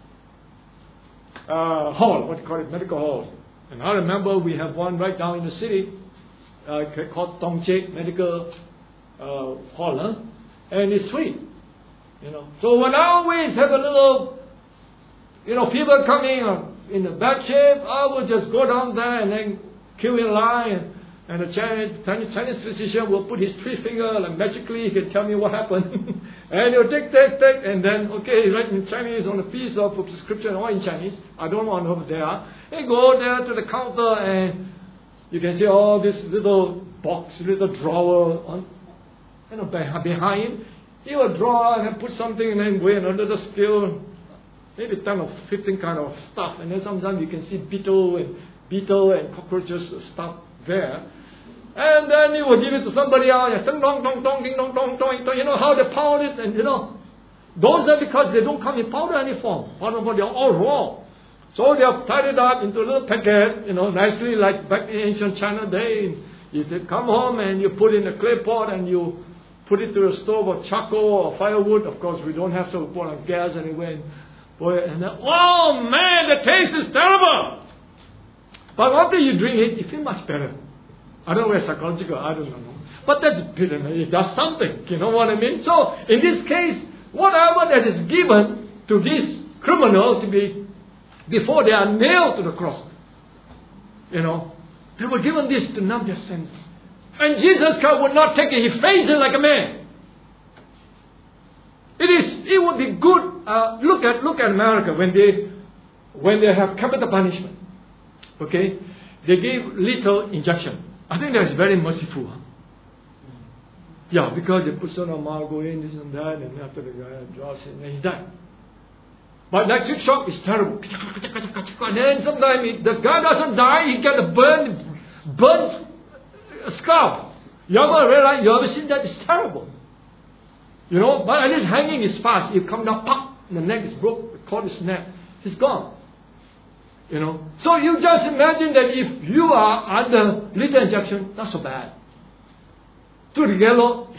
hall, what do you call it, medical hall. And I remember we have one right down in the city called Tong Chek Medical Hall, and it's free. So when I always have a little, people coming in the bad shape, I will just go down there and then queue in line, and the Chinese physician will put his 3 fingers and magically he can tell me what happened. And he'll take, and then, write in Chinese on a piece of prescription or in Chinese. I don't want to know there. And go there to the counter and you can see all this little box, little drawer on, behind him. He will draw and then put something and then weigh another little scale, maybe 10 or 15 kind of stuff. And then sometimes you can see beetle and cockroaches stuff there. And then he will give it to somebody else. Ding dong dong dong ding dong dong dong. You know how they pound it, and those are because they don't come in powder any form. They are all raw. So they have tied it up into a little packet, nicely like back in ancient China day. You come home and you put in a clay pot and you put it to a stove of charcoal or firewood. Of course, we don't have, so we put on gas anyway. And then, oh man, the taste is terrible. But after you drink it, you feel much better. I don't know where psychological, I don't know. But that's bitter. It does something. You know what I mean? So, in this case, whatever that is given to this criminal to be, before they are nailed to the cross, they were given this to numb their senses. And Jesus Christ would not take it. He faced it like a man. It would be good, look at America when they have capital punishment. Okay? They give lethal injection. I think that's very merciful. Huh? Yeah, because they put some amount, go in, this and that, and after the guy draws him, and he's died. But electric shock is terrible. And then sometimes the guy doesn't die, he gets a burnt scalp. You ever seen that? It's terrible. But at least hanging is fast. You come down, pop, the neck is broke, the cord is snapped, he's gone. So you just imagine that if you are under lethal injection, not so bad. To the gallows,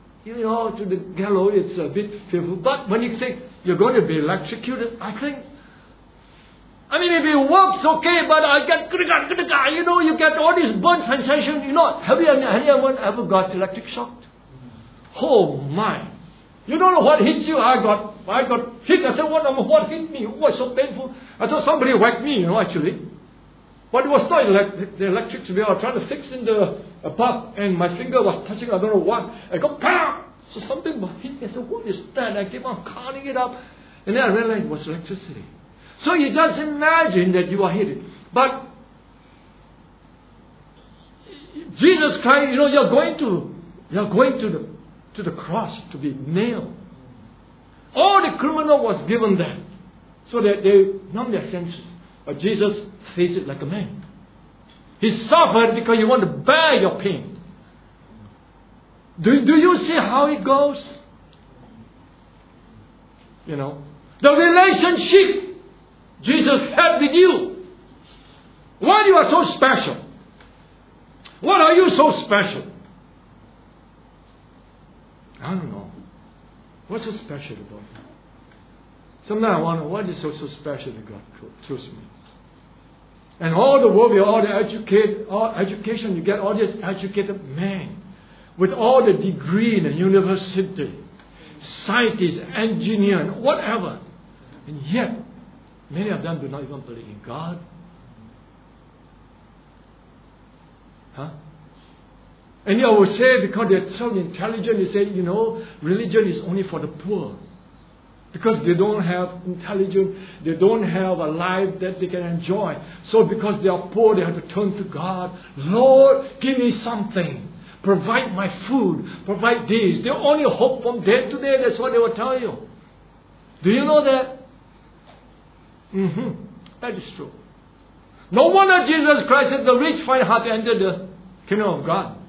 it's a bit fearful. But when you say you're going to be electrocuted, I think, if it works, okay, but I get, you get all this burn sensation. Have anyone ever got electric shock? Oh my. You don't know what hit you. I got hit. I said, what hit me? It was so painful. I thought somebody whacked me, actually. But it was not the electric bill. I was trying to fix in the pump, and my finger was touching, I don't know what. I go, pow! So something hit me. I said, what is that? I keep on counting it up. And then I realized it was electricity. So you just imagine that you are hit. But Jesus Christ, you're going to the cross to be nailed. All the criminal was given that, so that they numb their senses. But Jesus faced it like a man. He suffered because he wanted to bear your pain. Do you see how it goes? The relationship Jesus had with you. Why you are so special? What are you so special? I don't know. What's so special about you? Sometimes I wonder, what is so special that God chose me? And all the world, with all the education, you get all this educated men with all the degree in the university, scientists, engineer, whatever. And yet, many of them do not even believe in God. Huh? And you will say, because they're so intelligent, they say, religion is only for the poor. Because they don't have intelligence, they don't have a life that they can enjoy. So because they are poor, they have to turn to God. Lord, give me something. Provide my food. Provide this. They only hope from day to day. That's what they will tell you. Do you know that? That is true. No wonder Jesus Christ said the rich find it hard to enter the kingdom of God.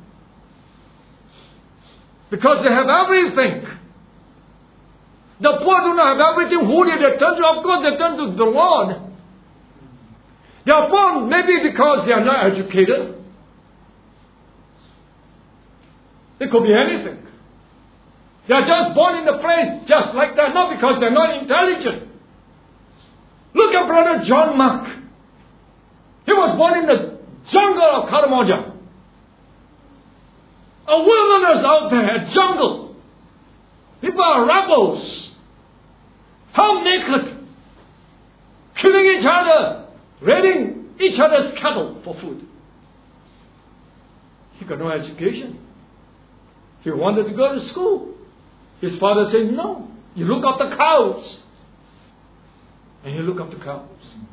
Because they have everything. The poor do not have everything. Who did they turn to? Of course they turn to the Lord. They are poor maybe because they are not educated. It could be anything. They are just born in the place just like that, not because they are not intelligent. Look at Brother John Mark. He was born in the jungle of Karamoja. A wilderness out there, a jungle. People are rebels. How naked. Killing each other. Raiding each other's cattle for food. He got no education. He wanted to go to school. His father said, no. You look after cows. And he looked after cows.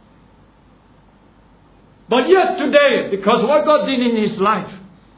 But yet today, because what God did in his life,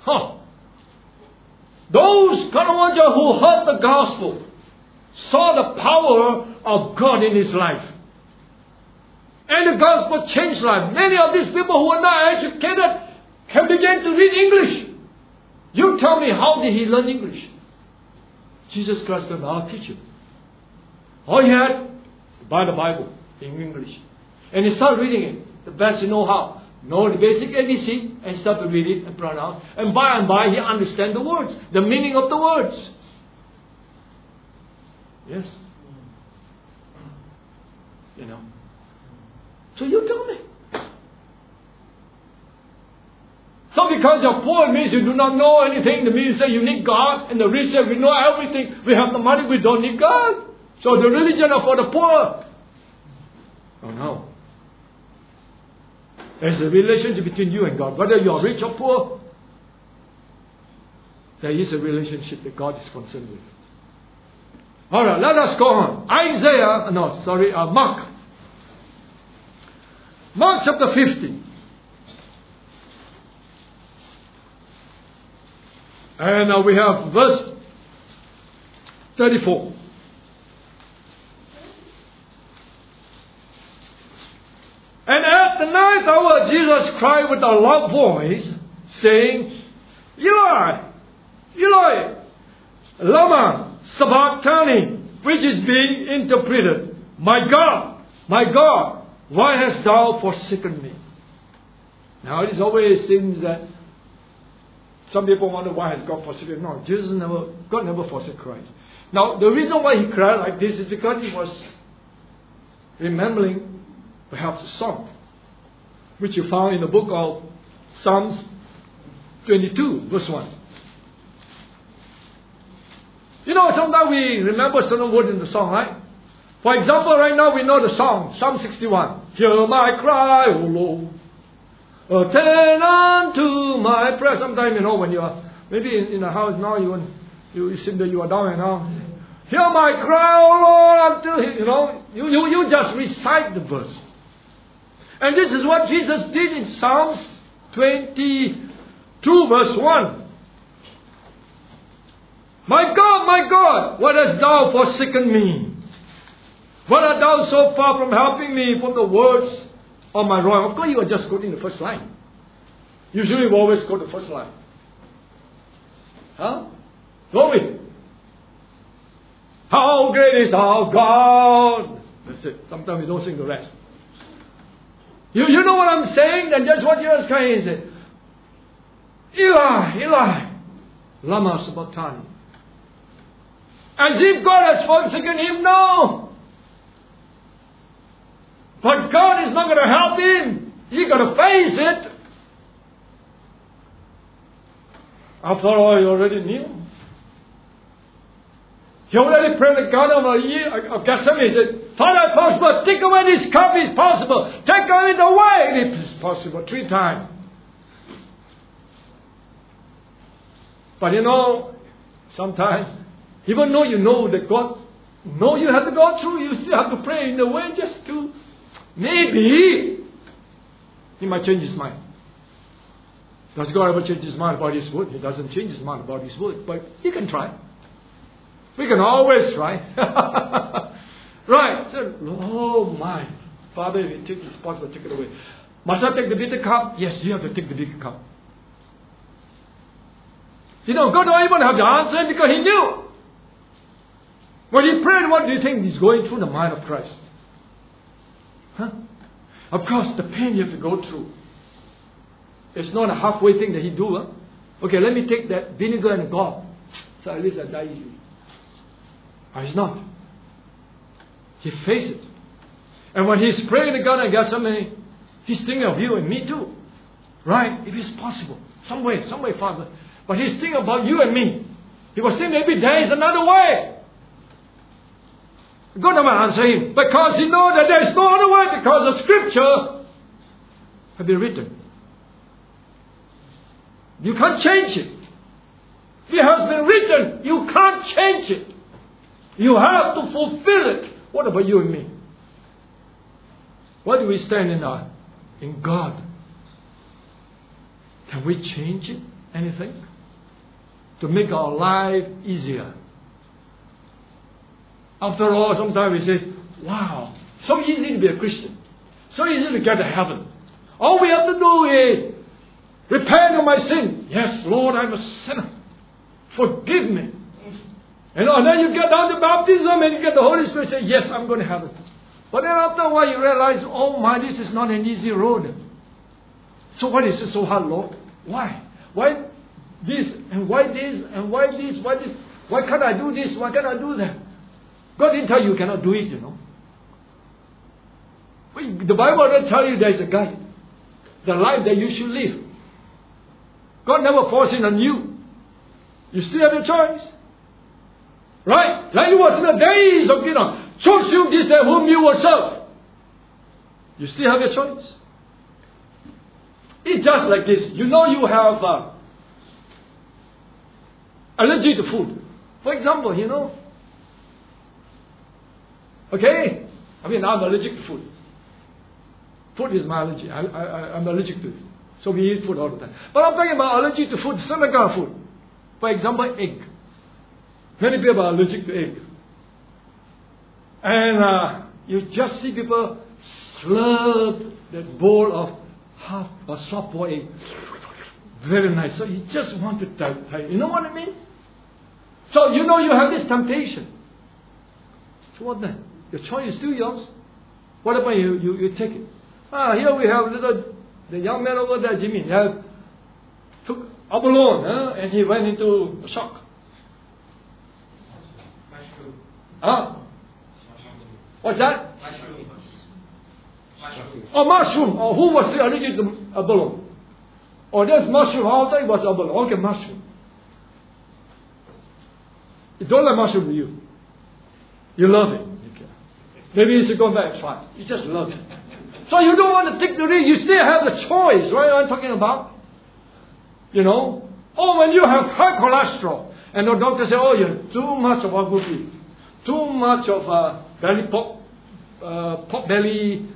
those Karamoja who heard the gospel saw the power of God in his life. And the gospel changed life. Many of these people who are not educated have begun to read English. You tell me, how did he learn English? Jesus Christ said, I'll teach you. All he had, to buy the Bible in English. And he started reading it, the best you know how. Know the basic ABC and start to read it and pronounce. And by he understands the words, the meaning of the words. Yes. So you tell me. So because you're poor, it means you do not know anything. The means say you need God. And the rich say we know everything. We have the money, we don't need God. So the religion are for the poor. Oh no. There's a relationship between you and God. Whether you are rich or poor, there is a relationship that God is concerned with. Alright, let us go on. Mark. Mark chapter 15. And we have verse 34. And at the ninth hour, Jesus cried with a loud voice, saying, Eli, Eli, lama sabachthani, which is being interpreted, my God, why hast thou forsaken me? Now it always seems that some people wonder, why has God forsaken? No, God never forsaken Christ. Now the reason why he cried like this is because he was remembering perhaps a song, which you found in the book of Psalms 22, verse 1. Sometimes we remember certain words in the song, right? For example, right now we know the song, Psalm 61. Hear my cry, O Lord. Attend unto my prayer. Sometimes, when you are maybe in a house now, you sit there, you are down and out. Hear my cry, O Lord, until you just recite the verse. And this is what Jesus did in Psalms 22, verse 1. My God, what hast thou forsaken me? What art thou so far from helping me from the words of my wrong? Of course, you are just quoting the first line. Usually, we always quote the first line. Don't we? How great is our God? That's it. Sometimes we don't sing the rest. You know what I'm saying? Then that's what Jesus Christ said. Eli, Eli, lama sabachthani. As if God has forsaken him? No. But God is not going to help him. You got to face it. After all, you already knew. He already prayed the God of Gethsemane. He said, Father, if possible, take away this cup if possible. Take it away if it's possible. 3 times. But you know, sometimes, even though you know that God, you have to go through, you still have to pray in a way just to, maybe, He might change His mind. Does God ever change His mind about His word? He doesn't change His mind about His word, but He can try. We can always try. Right. So, oh my. Father, if it's possible, take it away. Must I take the bitter cup? Yes, you have to take the bitter cup. You know, God don't even have the answer because He knew. When He prayed, what do you think is going through the mind of Christ? Huh? Of course, the pain you have to go through. It's not a halfway thing that He do. Huh? Okay, let me take that vinegar and gall. So at least I die easily. But He's not. He faced it. And when He's praying to God and Gethsemane, He's thinking of you and me too. Right? If it's possible. Some way, Father. But He's thinking about you and me. He was saying maybe there is another way. God never answer Him. Because He knows that there is no other way. Because the Scripture have been written. You can't change it. It has been written. You can't change it. You have to fulfill it. What about you and me? What do we stand in God? Can we change it? Anything? To make our life easier. After all, sometimes we say, wow, so easy to be a Christian. So easy to get to heaven. All we have to do is repent of my sin. Yes, Lord, I'm a sinner. Forgive me. And then you get down to baptism and you get the Holy Spirit say, yes, I'm going to heaven. But then after a while you realize, oh my, this is not an easy road. So what is it so hard, Lord? Why? Why this and why this and why this? Why this? Why can't I do this? Why can't I do that? God didn't tell you cannot do it, you know. The Bible doesn't tell you there's a guide. The life that you should live. God never forces it on you. You still have a choice. Right? Like it was in the days of, choose you this day whom you will serve. You still have your choice. It's just like this. You know you have allergy to food. For example, okay? I mean, I'm allergic to food. Food is my allergy. I'm allergic to it. So we eat food all the time. But I'm talking about allergy to food, certain kind of food. For example, egg. Many people are allergic to egg. And you just see people slurp that bowl of half a soft-boiled egg. Very nice. So you just want to die. You know what I mean? So you know you have this temptation. So what then? Your choice is still yours. What about you take it? Here we have the young man over there, Jimmy. He took abalone and he went into shock. Mushroom. What's that? Mushroom. Oh, mushroom. Oh, who was allergic to abalone? Oh, there's mushroom. I thought it was abalone. Okay, mushroom. You don't like mushroom, do you? You love it. Maybe you should go back and try. You just love it. So you don't want to take the risk. You still have the choice, right? What I'm talking about. Oh, when you have high cholesterol, and the doctor says, oh, you have too much of agouti, too much of belly pork, belly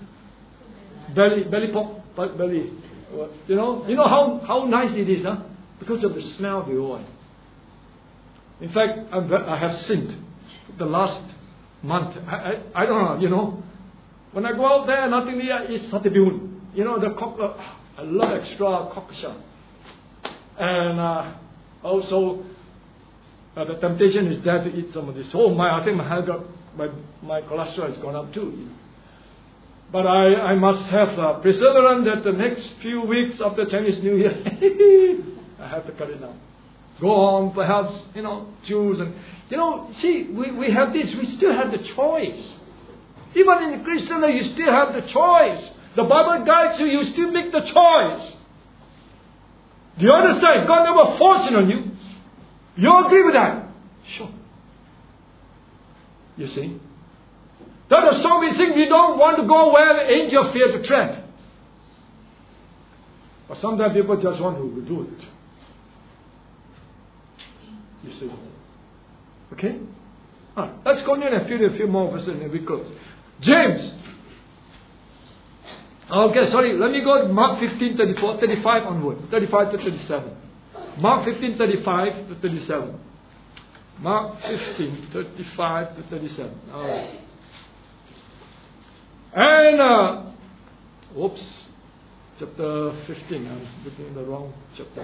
pork, belly. You know how nice it is, huh? Because of the smell of the oil. In fact, I have sinned the last month. I don't know, When I go out there, nothing there is satibun. The cock, I love extra cock shell. And also, the temptation is there to eat some of this. Oh my, I think my cholesterol has gone up too. But I must have perseverance that the next few weeks after Chinese New Year, I have to cut it down. Go on, perhaps, choose. And, see, we have this, we still have the choice. Even in Christian life, you still have the choice. The Bible guides you. You still make the choice. Do you understand? God never forcing on you. You agree with that? Sure. You see? That is so we think we don't want to go where the angel fears to tread. But sometimes people just want to do it. You see? Okay? Alright, let's go in and feel a few more verses and we close. James. Okay, sorry, let me go to Mark 15, 34, 35 onward. 35 to 37. Mark 15, 35 to 37. Mark 15, 35 to 37. Alright. And, whoops. Chapter 15. I'm looking in the wrong chapter.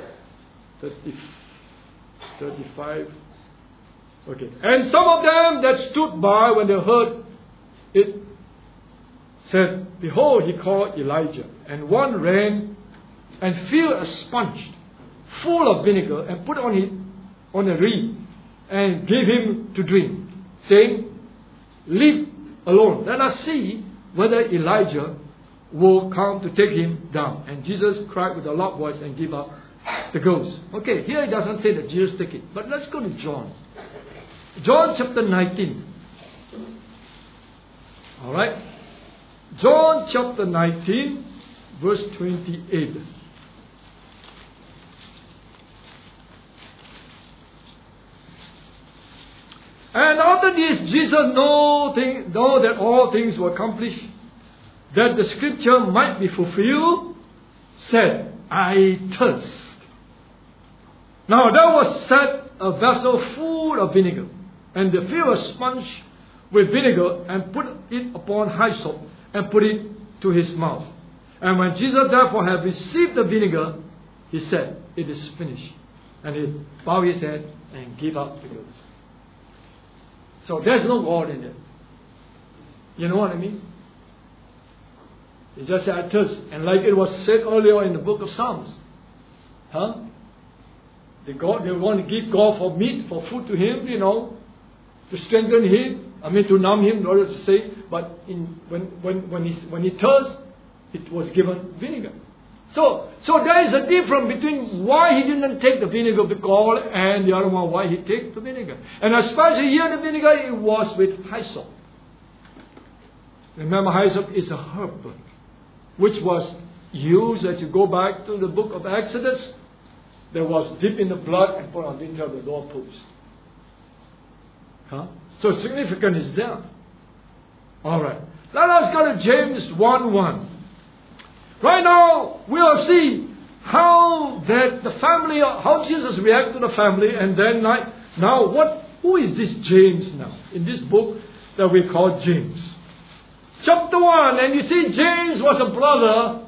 35. Okay. And some of them that stood by when they heard it said, Behold, he called Elijah. And one ran and filled a sponge full of vinegar and put on it on a reed and gave him to drink, saying, Leave alone. Let us see whether Elijah will come to take him down. And Jesus cried with a loud voice and gave up the ghost. Okay, here it doesn't say that Jesus took it. But let's go to John. John chapter 19. Alright. John chapter 19, verse 28. And after this, Jesus know that all things were accomplished, that the scripture might be fulfilled, said, I thirst. Now there was set a vessel full of vinegar, and they filled a sponge with vinegar, and put it upon hyssop, and put it to his mouth. And when Jesus therefore had received the vinegar, he said, It is finished. And he bowed his head and gave up the ghost. So there's no God in it. You know what I mean? He just said, I thirst. And like it was said earlier in the book of Psalms. They want to give God for meat, for food to him, to strengthen him. To numb him, in order to say. But when he thirsts, it was given vinegar. So there is a difference between why he didn't take the vinegar of the gall and the other one why he took the vinegar. And especially here the vinegar, it was with hyssop. Remember, hyssop is a herb which was used, as you go back to the book of Exodus, that was dipped in the blood and put on the inside of the doorpost. So significant is there. Alright. Let us go to James 1:1. Right now, we will see how Jesus reacted to the family, and then who is this James now? In this book that we call James. Chapter 1, and you see James was a brother,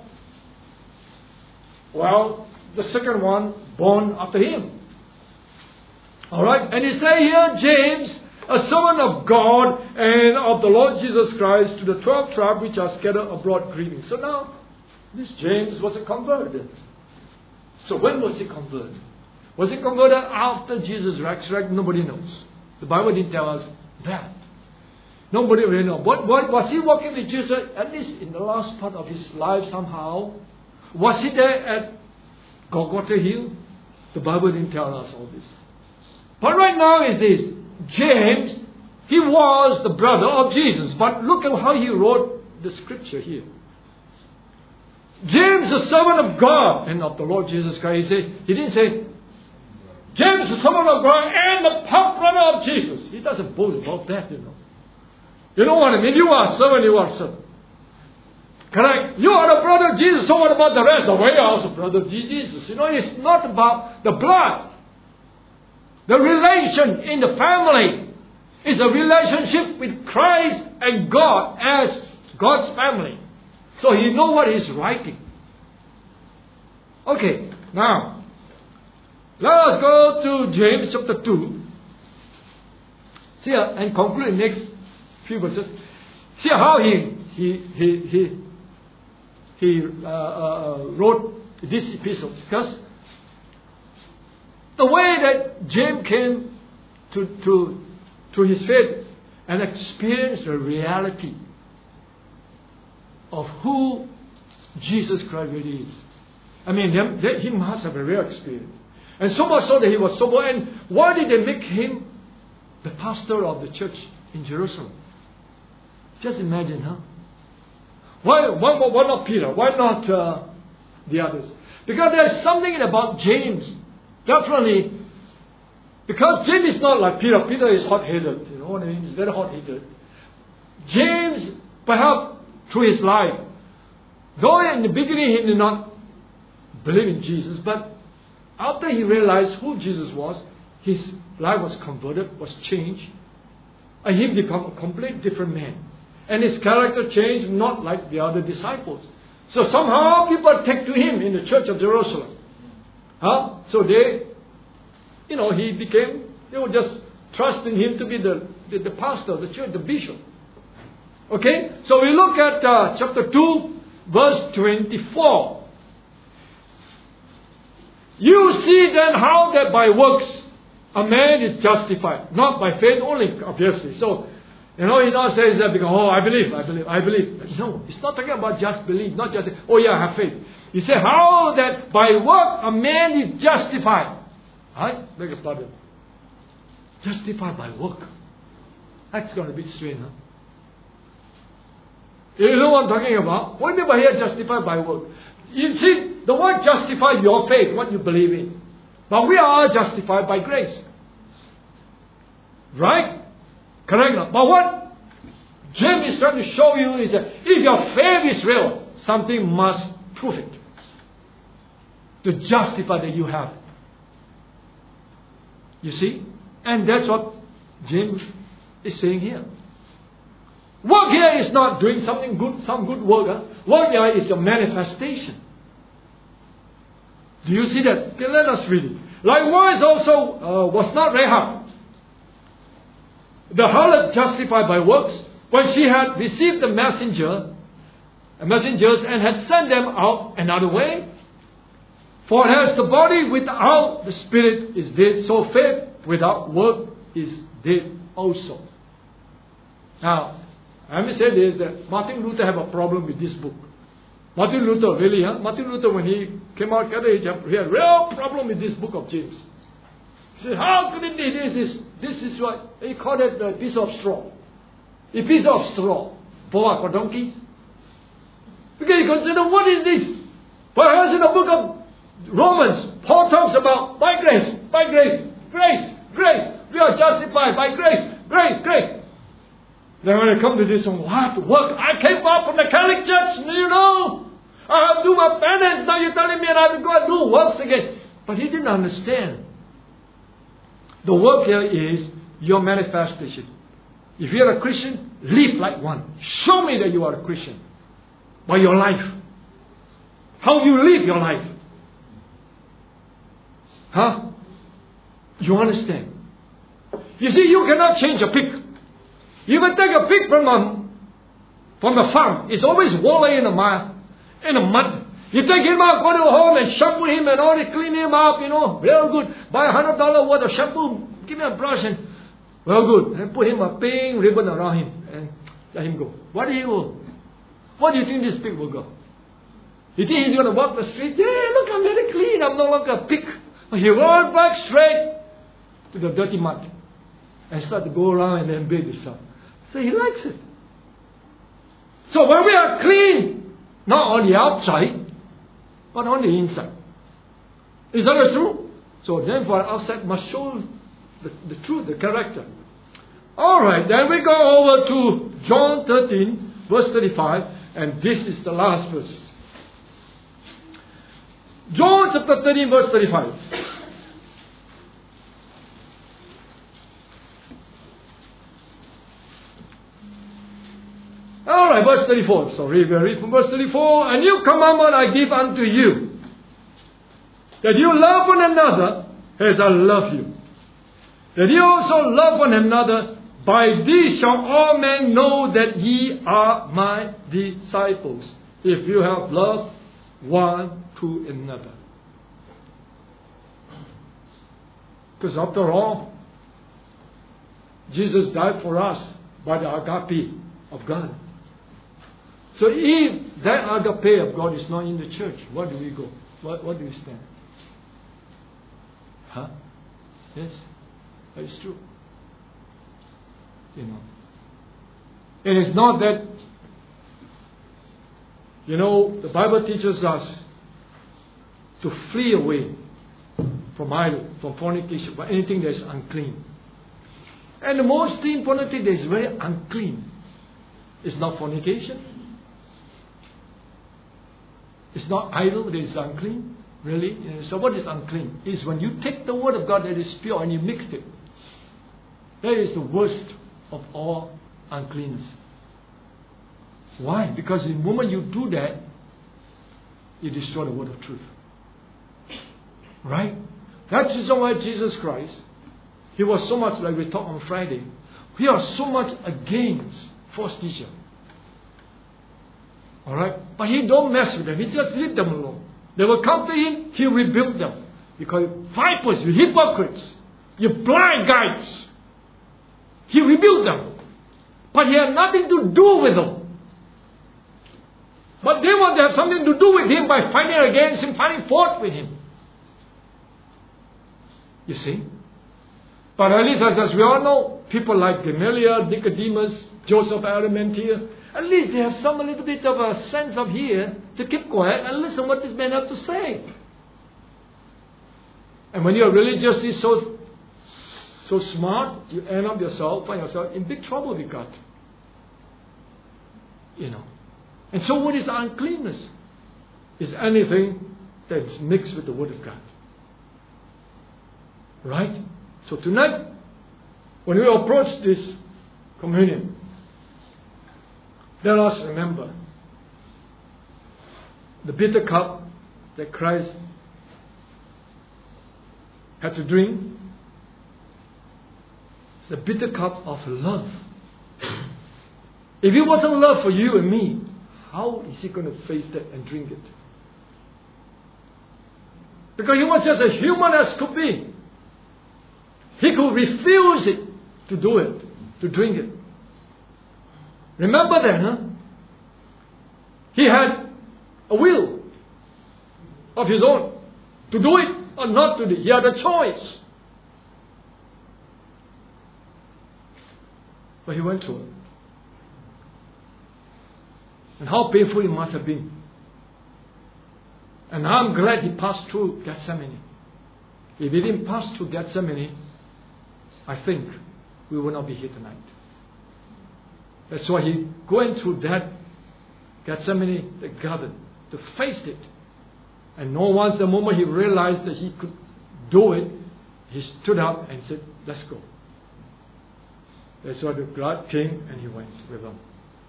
the second one born after him. Alright, and he say here, James, a servant of God and of the Lord Jesus Christ, to the 12 tribes which are scattered abroad greeting. So now, this James was a converted. So when was he converted? Was he converted after Jesus resurrected? Nobody knows. The Bible didn't tell us that. Nobody really knows. But was he walking with Jesus at least in the last part of his life somehow? Was he there at Golgotha Hill? The Bible didn't tell us all this. But right now is this. James, he was the brother of Jesus. But look at how he wrote the scripture here. James, the servant of God and of the Lord Jesus Christ. He didn't say, James, the servant of God and the brother of Jesus. He doesn't boast about that, You know what I mean? You are a servant, you are a servant. Correct? You are the brother of Jesus, so what about the rest? We are also brother of Jesus. It's not about the blood. The relation in the family is a relationship with Christ and God as God's family. So he knows what he's writing. Okay, now, let us go to James chapter 2. See, and conclude the next few verses. See how he wrote this epistle. Because the way that James came to his faith and experienced the reality of who Jesus Christ really is. I mean, he must have a real experience. And so much so that he was sober. And why did they make him the pastor of the church in Jerusalem? Just imagine, huh? Why not Peter? Why not the others? Because there's something about James. Definitely. Because James is not like Peter. Peter is hot-headed. You know what I mean? He's very hot-headed. James, perhaps through his life, though in the beginning he did not believe in Jesus, but after he realized who Jesus was, his life was converted, was changed, and he became a complete different man. And his character changed, not like the other disciples. So somehow people take to him in the church of Jerusalem. So they were just trusting him to be the pastor of the church, the bishop. Okay? So we look at chapter 2, verse 24. You see then how that by works a man is justified. Not by faith only, obviously. So, he not says that because, I believe. No, it's not talking about just belief, not just, I have faith. He said how that by work a man is justified. Right? Beg your pardon. Justified by work. That's going to be strange, huh? You know what I'm talking about? What do you mean by here justified by work? You see, the word justify your faith, what you believe in. But we are justified by grace. Right? Correct? But what James is trying to show you is that if your faith is real, something must prove it. To justify that you have. You see? And that's what James is saying here. Work here is not doing something good, some good work. Work here is your manifestation. Do you see that? Okay, let us read it. Likewise also was not Rahab, the harlot, justified by works, when she had received the messengers and had sent them out another way? For as the body without the spirit is dead, so faith without work is dead also. Now, let me say this, that Martin Luther have a problem with this book. Martin Luther, really, Martin Luther, when he came out, he had a real problem with this book of James. He said, how could it be this? This is what, he called it a piece of straw. A piece of straw. For what? For donkeys? Because he considered, what is this? Perhaps in the book of Romans, Paul talks about by grace, grace. We are justified by grace. Then when I come to this one, what? Work? I came up from the Catholic Church, I have to do my penance. Now you're telling me I have to go and do works again. But he didn't understand. The work here is your manifestation. If you're a Christian, live like one. Show me that you are a Christian. By your life. How you live your life. You understand? You see, you cannot change a pig. You can take a pig from the farm. It's always wallowing in the mud. You take him out, go to home and shampoo him and all that, clean him up, real good. Buy $100 worth of shampoo, give him a brush and well good. And put him a pink ribbon around him and let him go. What do you go? What do you think this pig will go? You think he's going to walk the street? Yeah, look, I'm very clean. I'm no longer a pig. He walks back straight to the dirty mud and start to go around and then bathe himself. So he likes it. So when we are clean, not on the outside, but on the inside. Is that true? So therefore outside must show the truth, the character. Alright, then we go over to John 13, verse 35, and this is the last verse. John chapter 13, verse 35. Alright, verse 34. Sorry, we read from verse 34. A new commandment I give unto you, that you love one another as I love you. That you also love one another. By this shall all men know that ye are my disciples, if you have love one to another. Because after all, Jesus died for us by the agape of God. So if that agape of God is not in the church, where do we go? What do we stand? Huh? Yes, that is true. You know. And it's not that, you know, the Bible teaches us to flee away from idol, from fornication, from anything that is unclean. And the most important thing that is very unclean is not fornication. It's not idol that is unclean. Really? You know, so what is unclean? Is when you take the word of God that is pure and you mix it. That is the worst of all uncleanness. Why? Because the moment you do that, you destroy the word of truth. Right? That's the reason why Jesus Christ, He was so much, like we talked on Friday, He was so much against false teachers. Alright? But He don't mess with them. He just leave them alone. They will come to Him, He rebuke them. Because vipers, you hypocrites, you blind guides. He rebuked them. But He had nothing to do with them. But they want to have something to do with Him by fighting against Him, fighting fault with Him. You see? But at least as we all know, people like Gamaliel, Nicodemus, Joseph Arimathea, at least they have a little bit of a sense of here to keep quiet and listen what this man has to say. And when you are religiously so smart, you find yourself in big trouble with God. You know. And so what is uncleanness? Is anything that is mixed with the Word of God. Right? So tonight, when we approach this communion, let us remember the bitter cup that Christ had to drink, the bitter cup of love. If it wasn't love for you and me, how is He going to face that and drink it? Because He was just as human as could be. He could refuse it to do it, to drink it. Remember that, huh? He had a will of His own to do it or not to do it. He had a choice. But He went through it. And how painful it must have been. And I'm glad He passed through Gethsemane. If He didn't pass through Gethsemane, I think we will not be here tonight. That's why He went through that Gethsemane, the garden, to face it. And no once the moment He realized that He could do it, He stood up and said, let's go. That's why the God came and He went with them.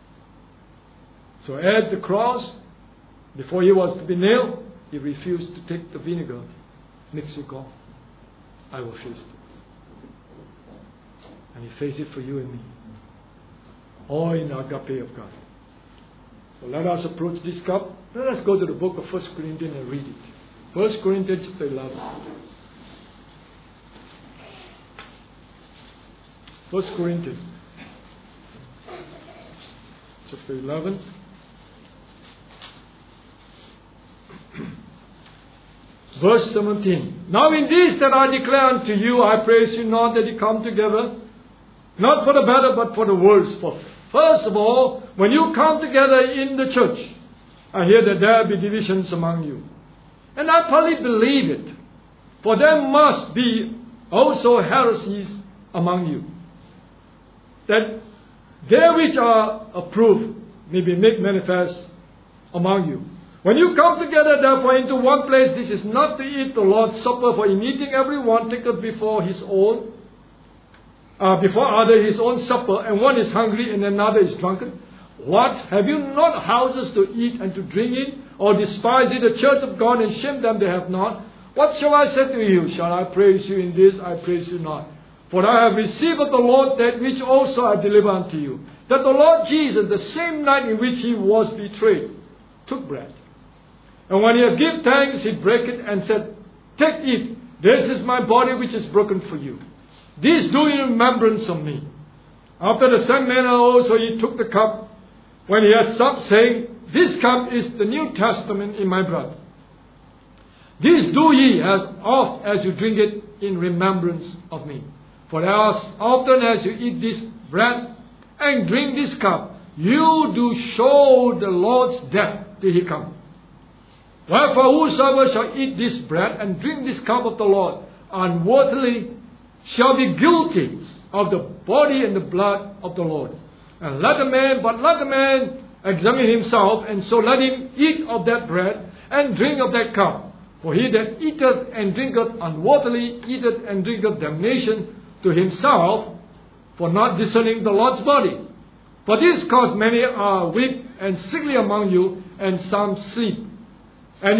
So at the cross, before He was to be nailed, He refused to take the vinegar mixed with gall. I will face it. And He faced it for you and me. All in the agape of God. So let us approach this cup. Let us go to the book of 1 Corinthians and read it. 1 Corinthians chapter 11. 1 Corinthians chapter 11. Verse 17. Now in this that I declare unto you, I praise you not that you come together, not for the better, but for the worse. For first of all, when you come together in the church, I hear that there be divisions among you. And I partly believe it. For there must be also heresies among you, that they which are approved may be made manifest among you. When you come together, therefore, into one place, this is not to eat the Lord's Supper, for in eating everyone taketh before his own, before other his own supper, and one is hungry and another is drunken. What? Have you not houses to eat and to drink in? Or despise ye the church of God and shame them that have not? What shall I say to you? Shall I praise you in this? I praise you not. For I have received of the Lord that which also I deliver unto you, that the Lord Jesus, the same night in which He was betrayed, took bread. And when He had given thanks, He brake it and said, Take, eat. This is my body which is broken for you. This do in remembrance of me. After the same manner also He took the cup when he had supped, saying, This cup is the New Testament in my blood. This do ye as oft as you drink it in remembrance of me. For as often as you eat this bread and drink this cup, you do show the Lord's death till he come. Wherefore whosoever shall eat this bread and drink this cup of the Lord unworthily shall be guilty of the body and the blood of the Lord. And let the man examine himself, and so let him eat of that bread and drink of that cup. For he that eateth and drinketh unworthily eateth and drinketh damnation to himself, for not discerning the Lord's body. For this cause many are weak and sickly among you, and some sleep. And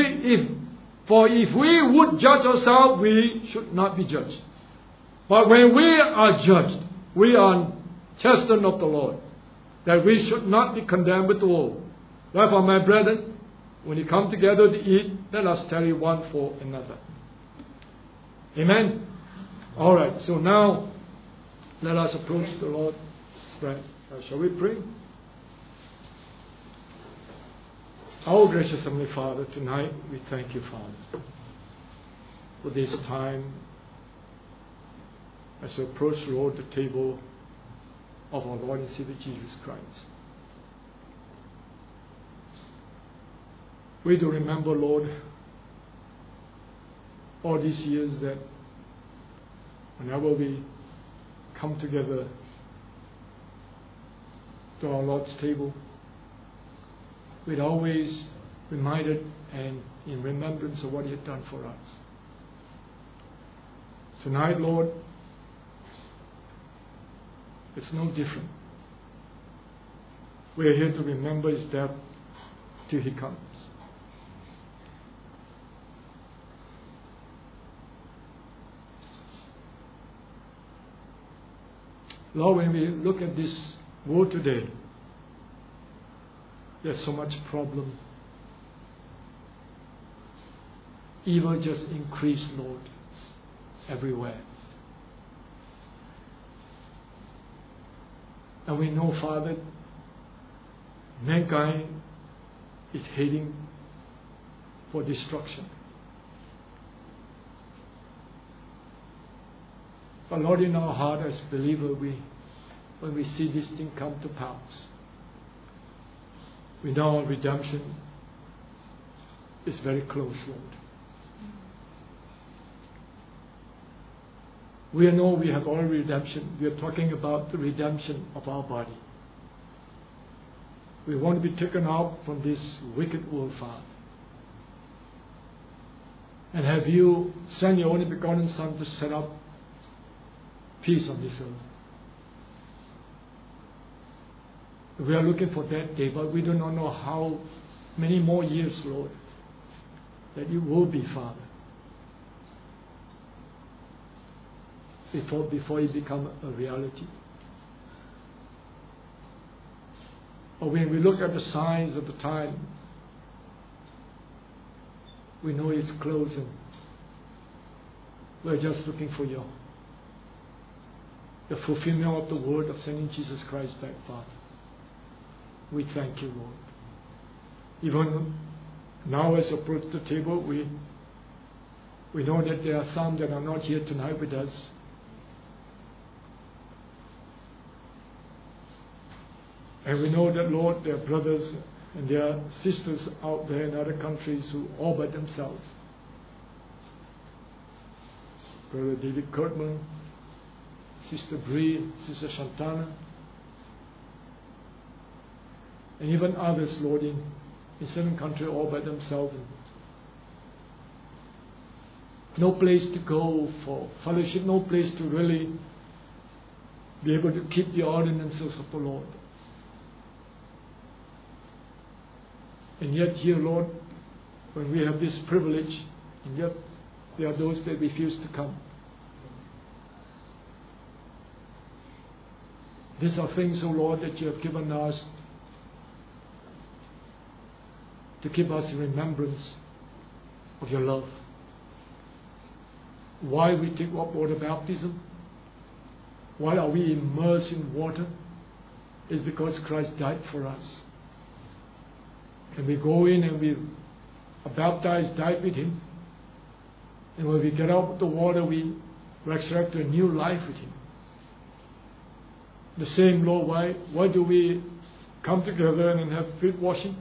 if we would judge ourselves, we should not be judged. But when we are judged, we are chastened of the Lord, that we should not be condemned with the world. Therefore, my brethren, when you come together to eat, let us tarry one for another. Amen? All right, so now let us approach the Lord's Prayer. Shall we pray? Our gracious Heavenly Father, tonight we thank you, Father, for this time as we approach, Lord, the table of our Lord and Savior Jesus Christ. We do remember, Lord, all these years that whenever we come together to our Lord's table, we're always reminded and in remembrance of what He had done for us. Tonight, Lord, it's no different. We're here to remember His death till He comes. Lord, when we look at this world today, there's so much problem. Evil just increased, Lord, everywhere. And we know, Father, mankind is heading for destruction. But Lord, in our heart as believers, when we see this thing come to pass, we know our redemption is very close, Lord. We know we have all redemption. We are talking about the redemption of our body. We want to be taken out from this wicked world, Father. And have you sent your only begotten Son to set up peace on this earth. We are looking for that day, but we do not know how many more years, Lord, that you will be, Father, before it become a reality. Or when we look at the signs of the time, we know it's closing. We're just looking for the fulfillment of the word of sending Jesus Christ back, Father. We thank you, Lord. Even now as we approach the table, we know that there are some that are not here tonight with us. And we know that, Lord, there are brothers and there are sisters out there in other countries who all by themselves. Brother David Kurtman, Sister Bree, Sister Shantana, and even others, Lord, in certain countries all by themselves. No place to go for fellowship, no place to really be able to keep the ordinances of the Lord. And yet here, Lord, when we have this privilege, and yet there are those that refuse to come. These are things, O Lord, that you have given us to keep us in remembrance of your love. Why we take up water baptism? Why are we immersed in water? is because Christ died for us. And we go in and we are baptized, died with Him. And when we get out of the water, we resurrect to a new life with Him. The same, Lord, why do we come together and have feet washing?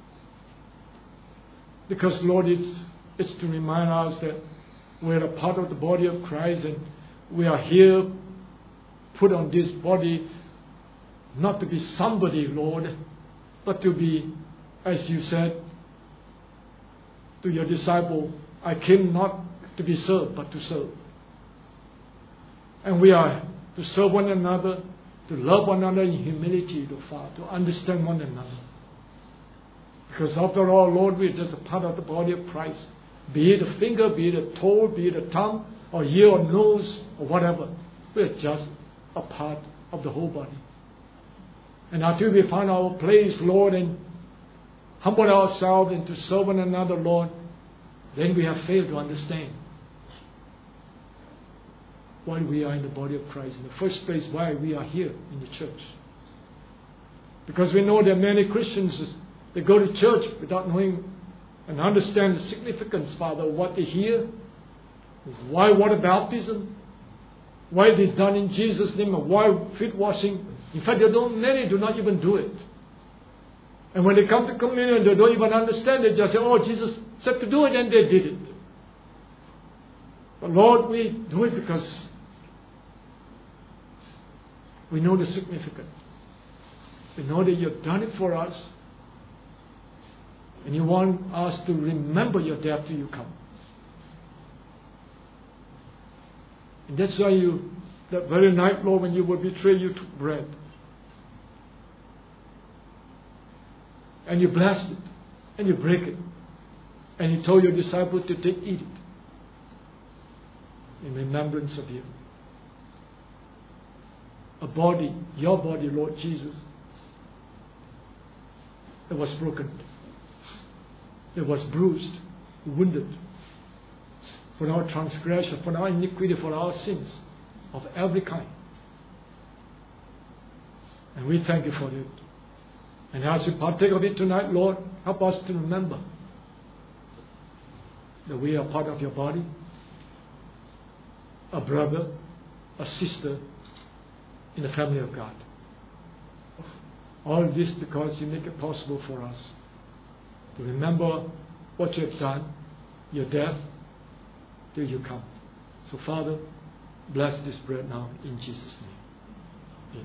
Because, Lord, it's to remind us that we're a part of the body of Christ, and we are here put on this body not to be somebody, Lord, but to be, as you said to your disciple, I came not to be served, but to serve. And we are to serve one another, to love one another in humility, Father, to understand one another. Because after all, Lord, we are just a part of the body of Christ. Be it a finger, be it a toe, be it a tongue, or ear or nose, or whatever. We are just a part of the whole body. And until we find our place, Lord, and humble ourselves and to serve one another, Lord, then we have failed to understand why we are in the body of Christ. In the first place, why we are here in the church. Because we know there are many Christians that go to church without knowing and understand the significance, Father, of what they hear. Why water baptism? Why it is done in Jesus' name? And why feet washing? In fact, many do not even do it. And when they come to communion, they don't even understand it. They just say, oh, Jesus said to do it, and they did it. But Lord, we do it because we know the significance. We know that you've done it for us. And you want us to remember your death till you come. And that's why that very night, Lord, when you were betrayed, you took bread. And you blessed it. And you break it. And you told your disciples to take, eat it. In remembrance of you. A body, your body, Lord Jesus, that was broken. It was bruised, wounded, for our transgression, for our iniquity, for our sins of every kind. And we thank you for it. And as we partake of it tonight, Lord, help us to remember that we are part of your body, a brother, a sister in the family of God. All this because you make it possible for us to remember what you have done, your death, till you come. So, Father, bless this bread now in Jesus' name.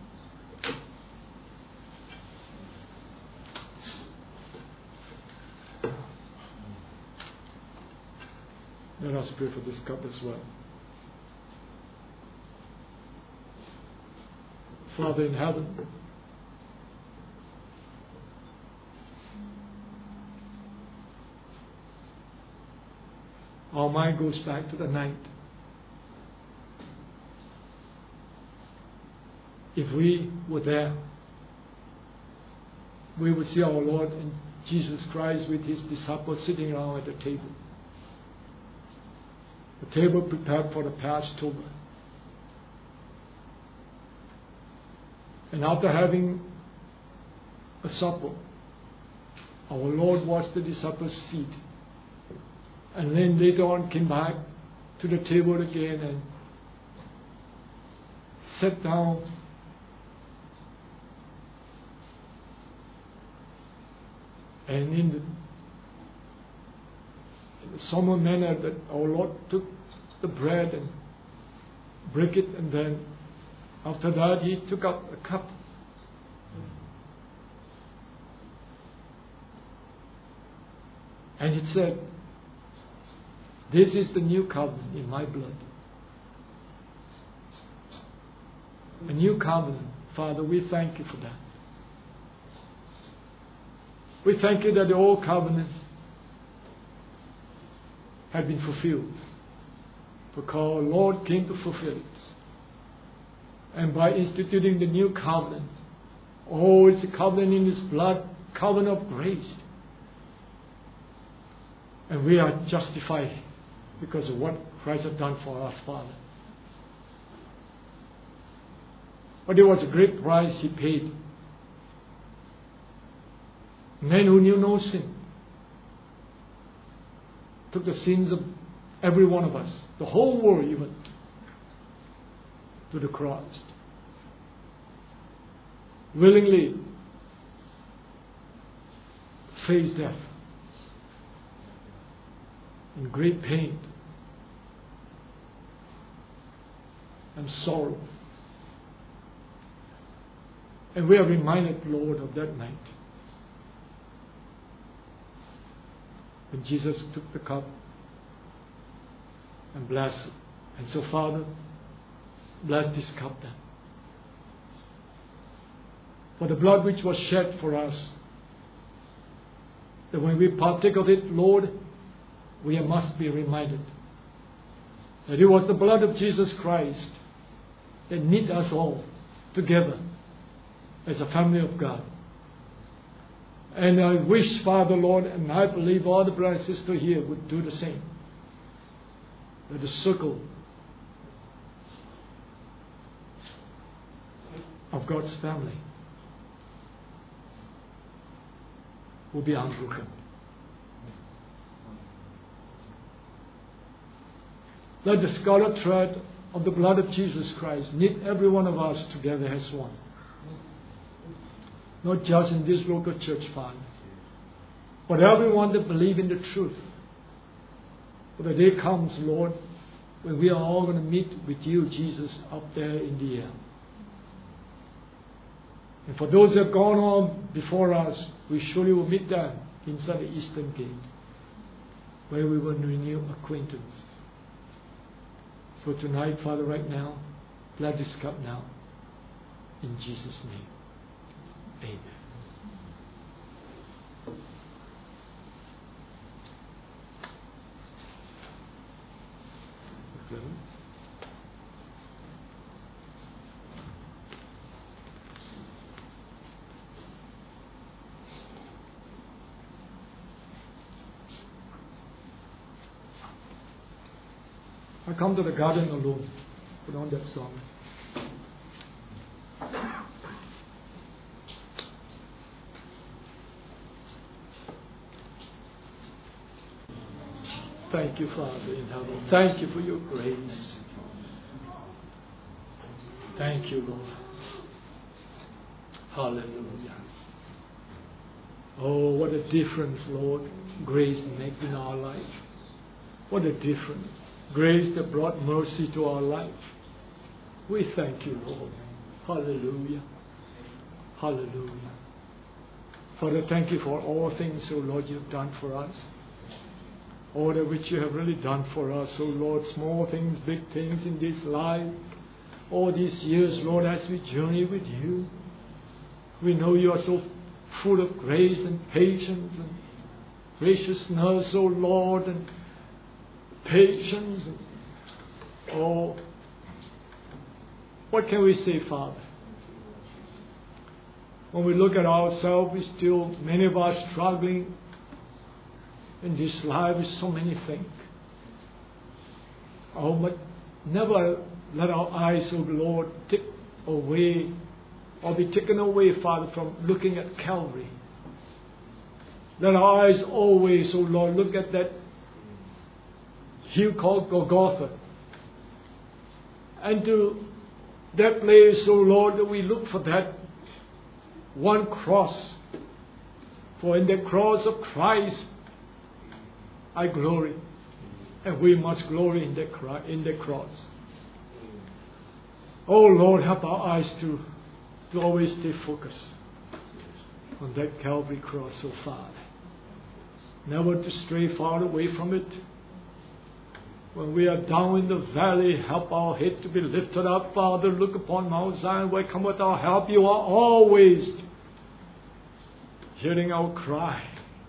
Amen. Let us pray for this cup as well. Father in heaven, our mind goes back to the night. If we were there, we would see our Lord and Jesus Christ with His disciples sitting around at the table. The table prepared for the Passover. And after having a supper, our Lord washed the disciples' feet. And then later on came back to the table again and sat down. And in the solemn manner that our Lord took the bread and broke it, and then after that He took up a cup. And it said, this is the new covenant in my blood. A new covenant. Father, we thank you for that. We thank you that the old covenant had been fulfilled. Because our Lord came to fulfill it. And by instituting the new covenant, oh, it's a covenant in His blood, covenant of grace. And we are justified because of what Christ has done for us, Father. But it was a great price He paid. Man who knew no sin took the sins of every one of us, the whole world even, to the cross. Willingly faced death in great pain and sorrow. And we are reminded, Lord, of that night when Jesus took the cup and blessed it. And so, Father, bless this cup then. For the blood which was shed for us, that when we partake of it, Lord, we must be reminded that it was the blood of Jesus Christ that knit us all together as a family of God. And I wish, Father, Lord, and I believe all the brothers and sisters here would do the same, that the circle of God's family will be unbroken. Let the scarlet thread of the blood of Jesus Christ knit every one of us together as one. Not just in this local church, Father, but everyone that believes in the truth. For the day comes, Lord, when we are all going to meet with you, Jesus, up there in the air. And for those that have gone on before us, we surely will meet them inside the eastern gate, where we will renew acquaintance. So tonight, Father, right now, bless this cup now. In Jesus' name. Amen. Okay. I come to the garden alone. Put on that song. Thank you, Father in heaven. Thank you for your grace. Thank you, Lord. Hallelujah. Oh, what a difference, Lord, grace makes in our life. What a difference. Grace that brought mercy to our life. We thank you, Lord. Hallelujah. Hallelujah. Father, thank you for all things, oh Lord, you've done for us. All that which you have really done for us, oh Lord, small things, big things in this life. All these years, Lord, as we journey with you, we know you are so full of grace and patience and graciousness, oh Lord, and patience. Oh, what can we say, Father? When we look at ourselves, we still, many of us struggling in this life with so many things. Oh, but never let our eyes, oh Lord, take away or be taken away, Father, from looking at Calvary. Let our eyes always, oh Lord, look at that hill called Golgotha. And to that place, oh Lord, that we look for that one cross. For in the cross of Christ, I glory. And we must glory in the cross. Oh Lord, help our eyes to always stay focused on that Calvary cross, oh Father. Never to stray far away from it. When we are down in the valley, help our head to be lifted up, Father. Look upon Mount Zion, where cometh our help. You are always hearing our cry.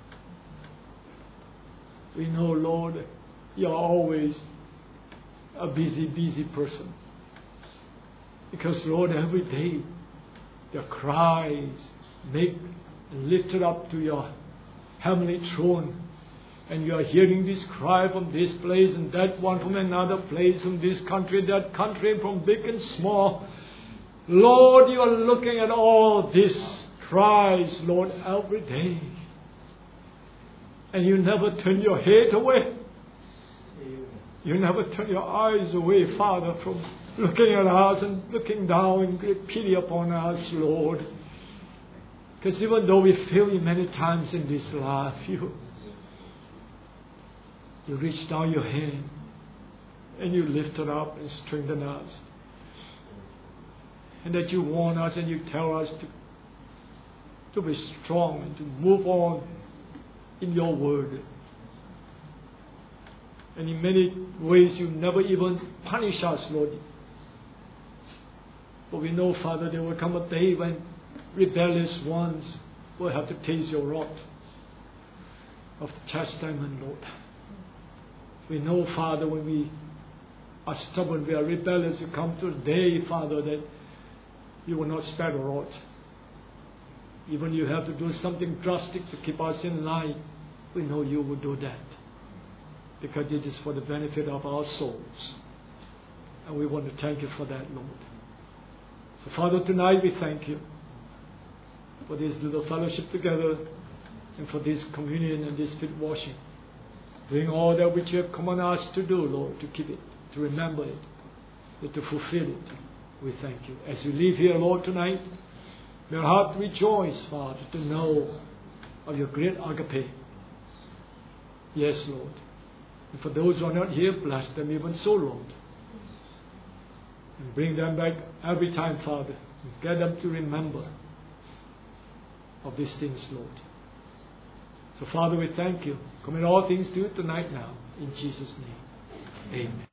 We know, Lord, you are always a busy, busy person. Because, Lord, every day the cries make lifted up to your heavenly throne. And you are hearing this cry from this place and that one from another place, from this country, that country, from big and small. Lord, you are looking at all these cries, Lord, every day. And you never turn your head away. You never turn your eyes away, Father, from looking at us and looking down in great pity upon us, Lord. Because even though we fail you many times in this life, you reach down your hand and you lift it up and strengthen us. And that you warn us and you tell us to be strong and to move on in your word. And in many ways you never even punish us, Lord. But we know, Father, there will come a day when rebellious ones will have to taste your wrath of the chastisement, Lord. We know, Father, when we are stubborn, we are rebellious, you come to a day, Father, that you will not spare the rod. Even you have to do something drastic to keep us in line, we know you will do that. Because it is for the benefit of our souls. And we want to thank you for that, Lord. So, Father, tonight we thank you for this little fellowship together and for this communion and this feet washing. Doing all that which you have commanded us to do, Lord, to keep it, to remember it, and to fulfill it. We thank you. As we leave here, Lord, tonight, may our heart rejoice, Father, to know of your great agape. Yes, Lord. And for those who are not here, bless them even so, Lord. And bring them back every time, Father. And get them to remember of these things, Lord. So, Father, we thank you. Commit all things to you tonight now. In Jesus' name. Amen.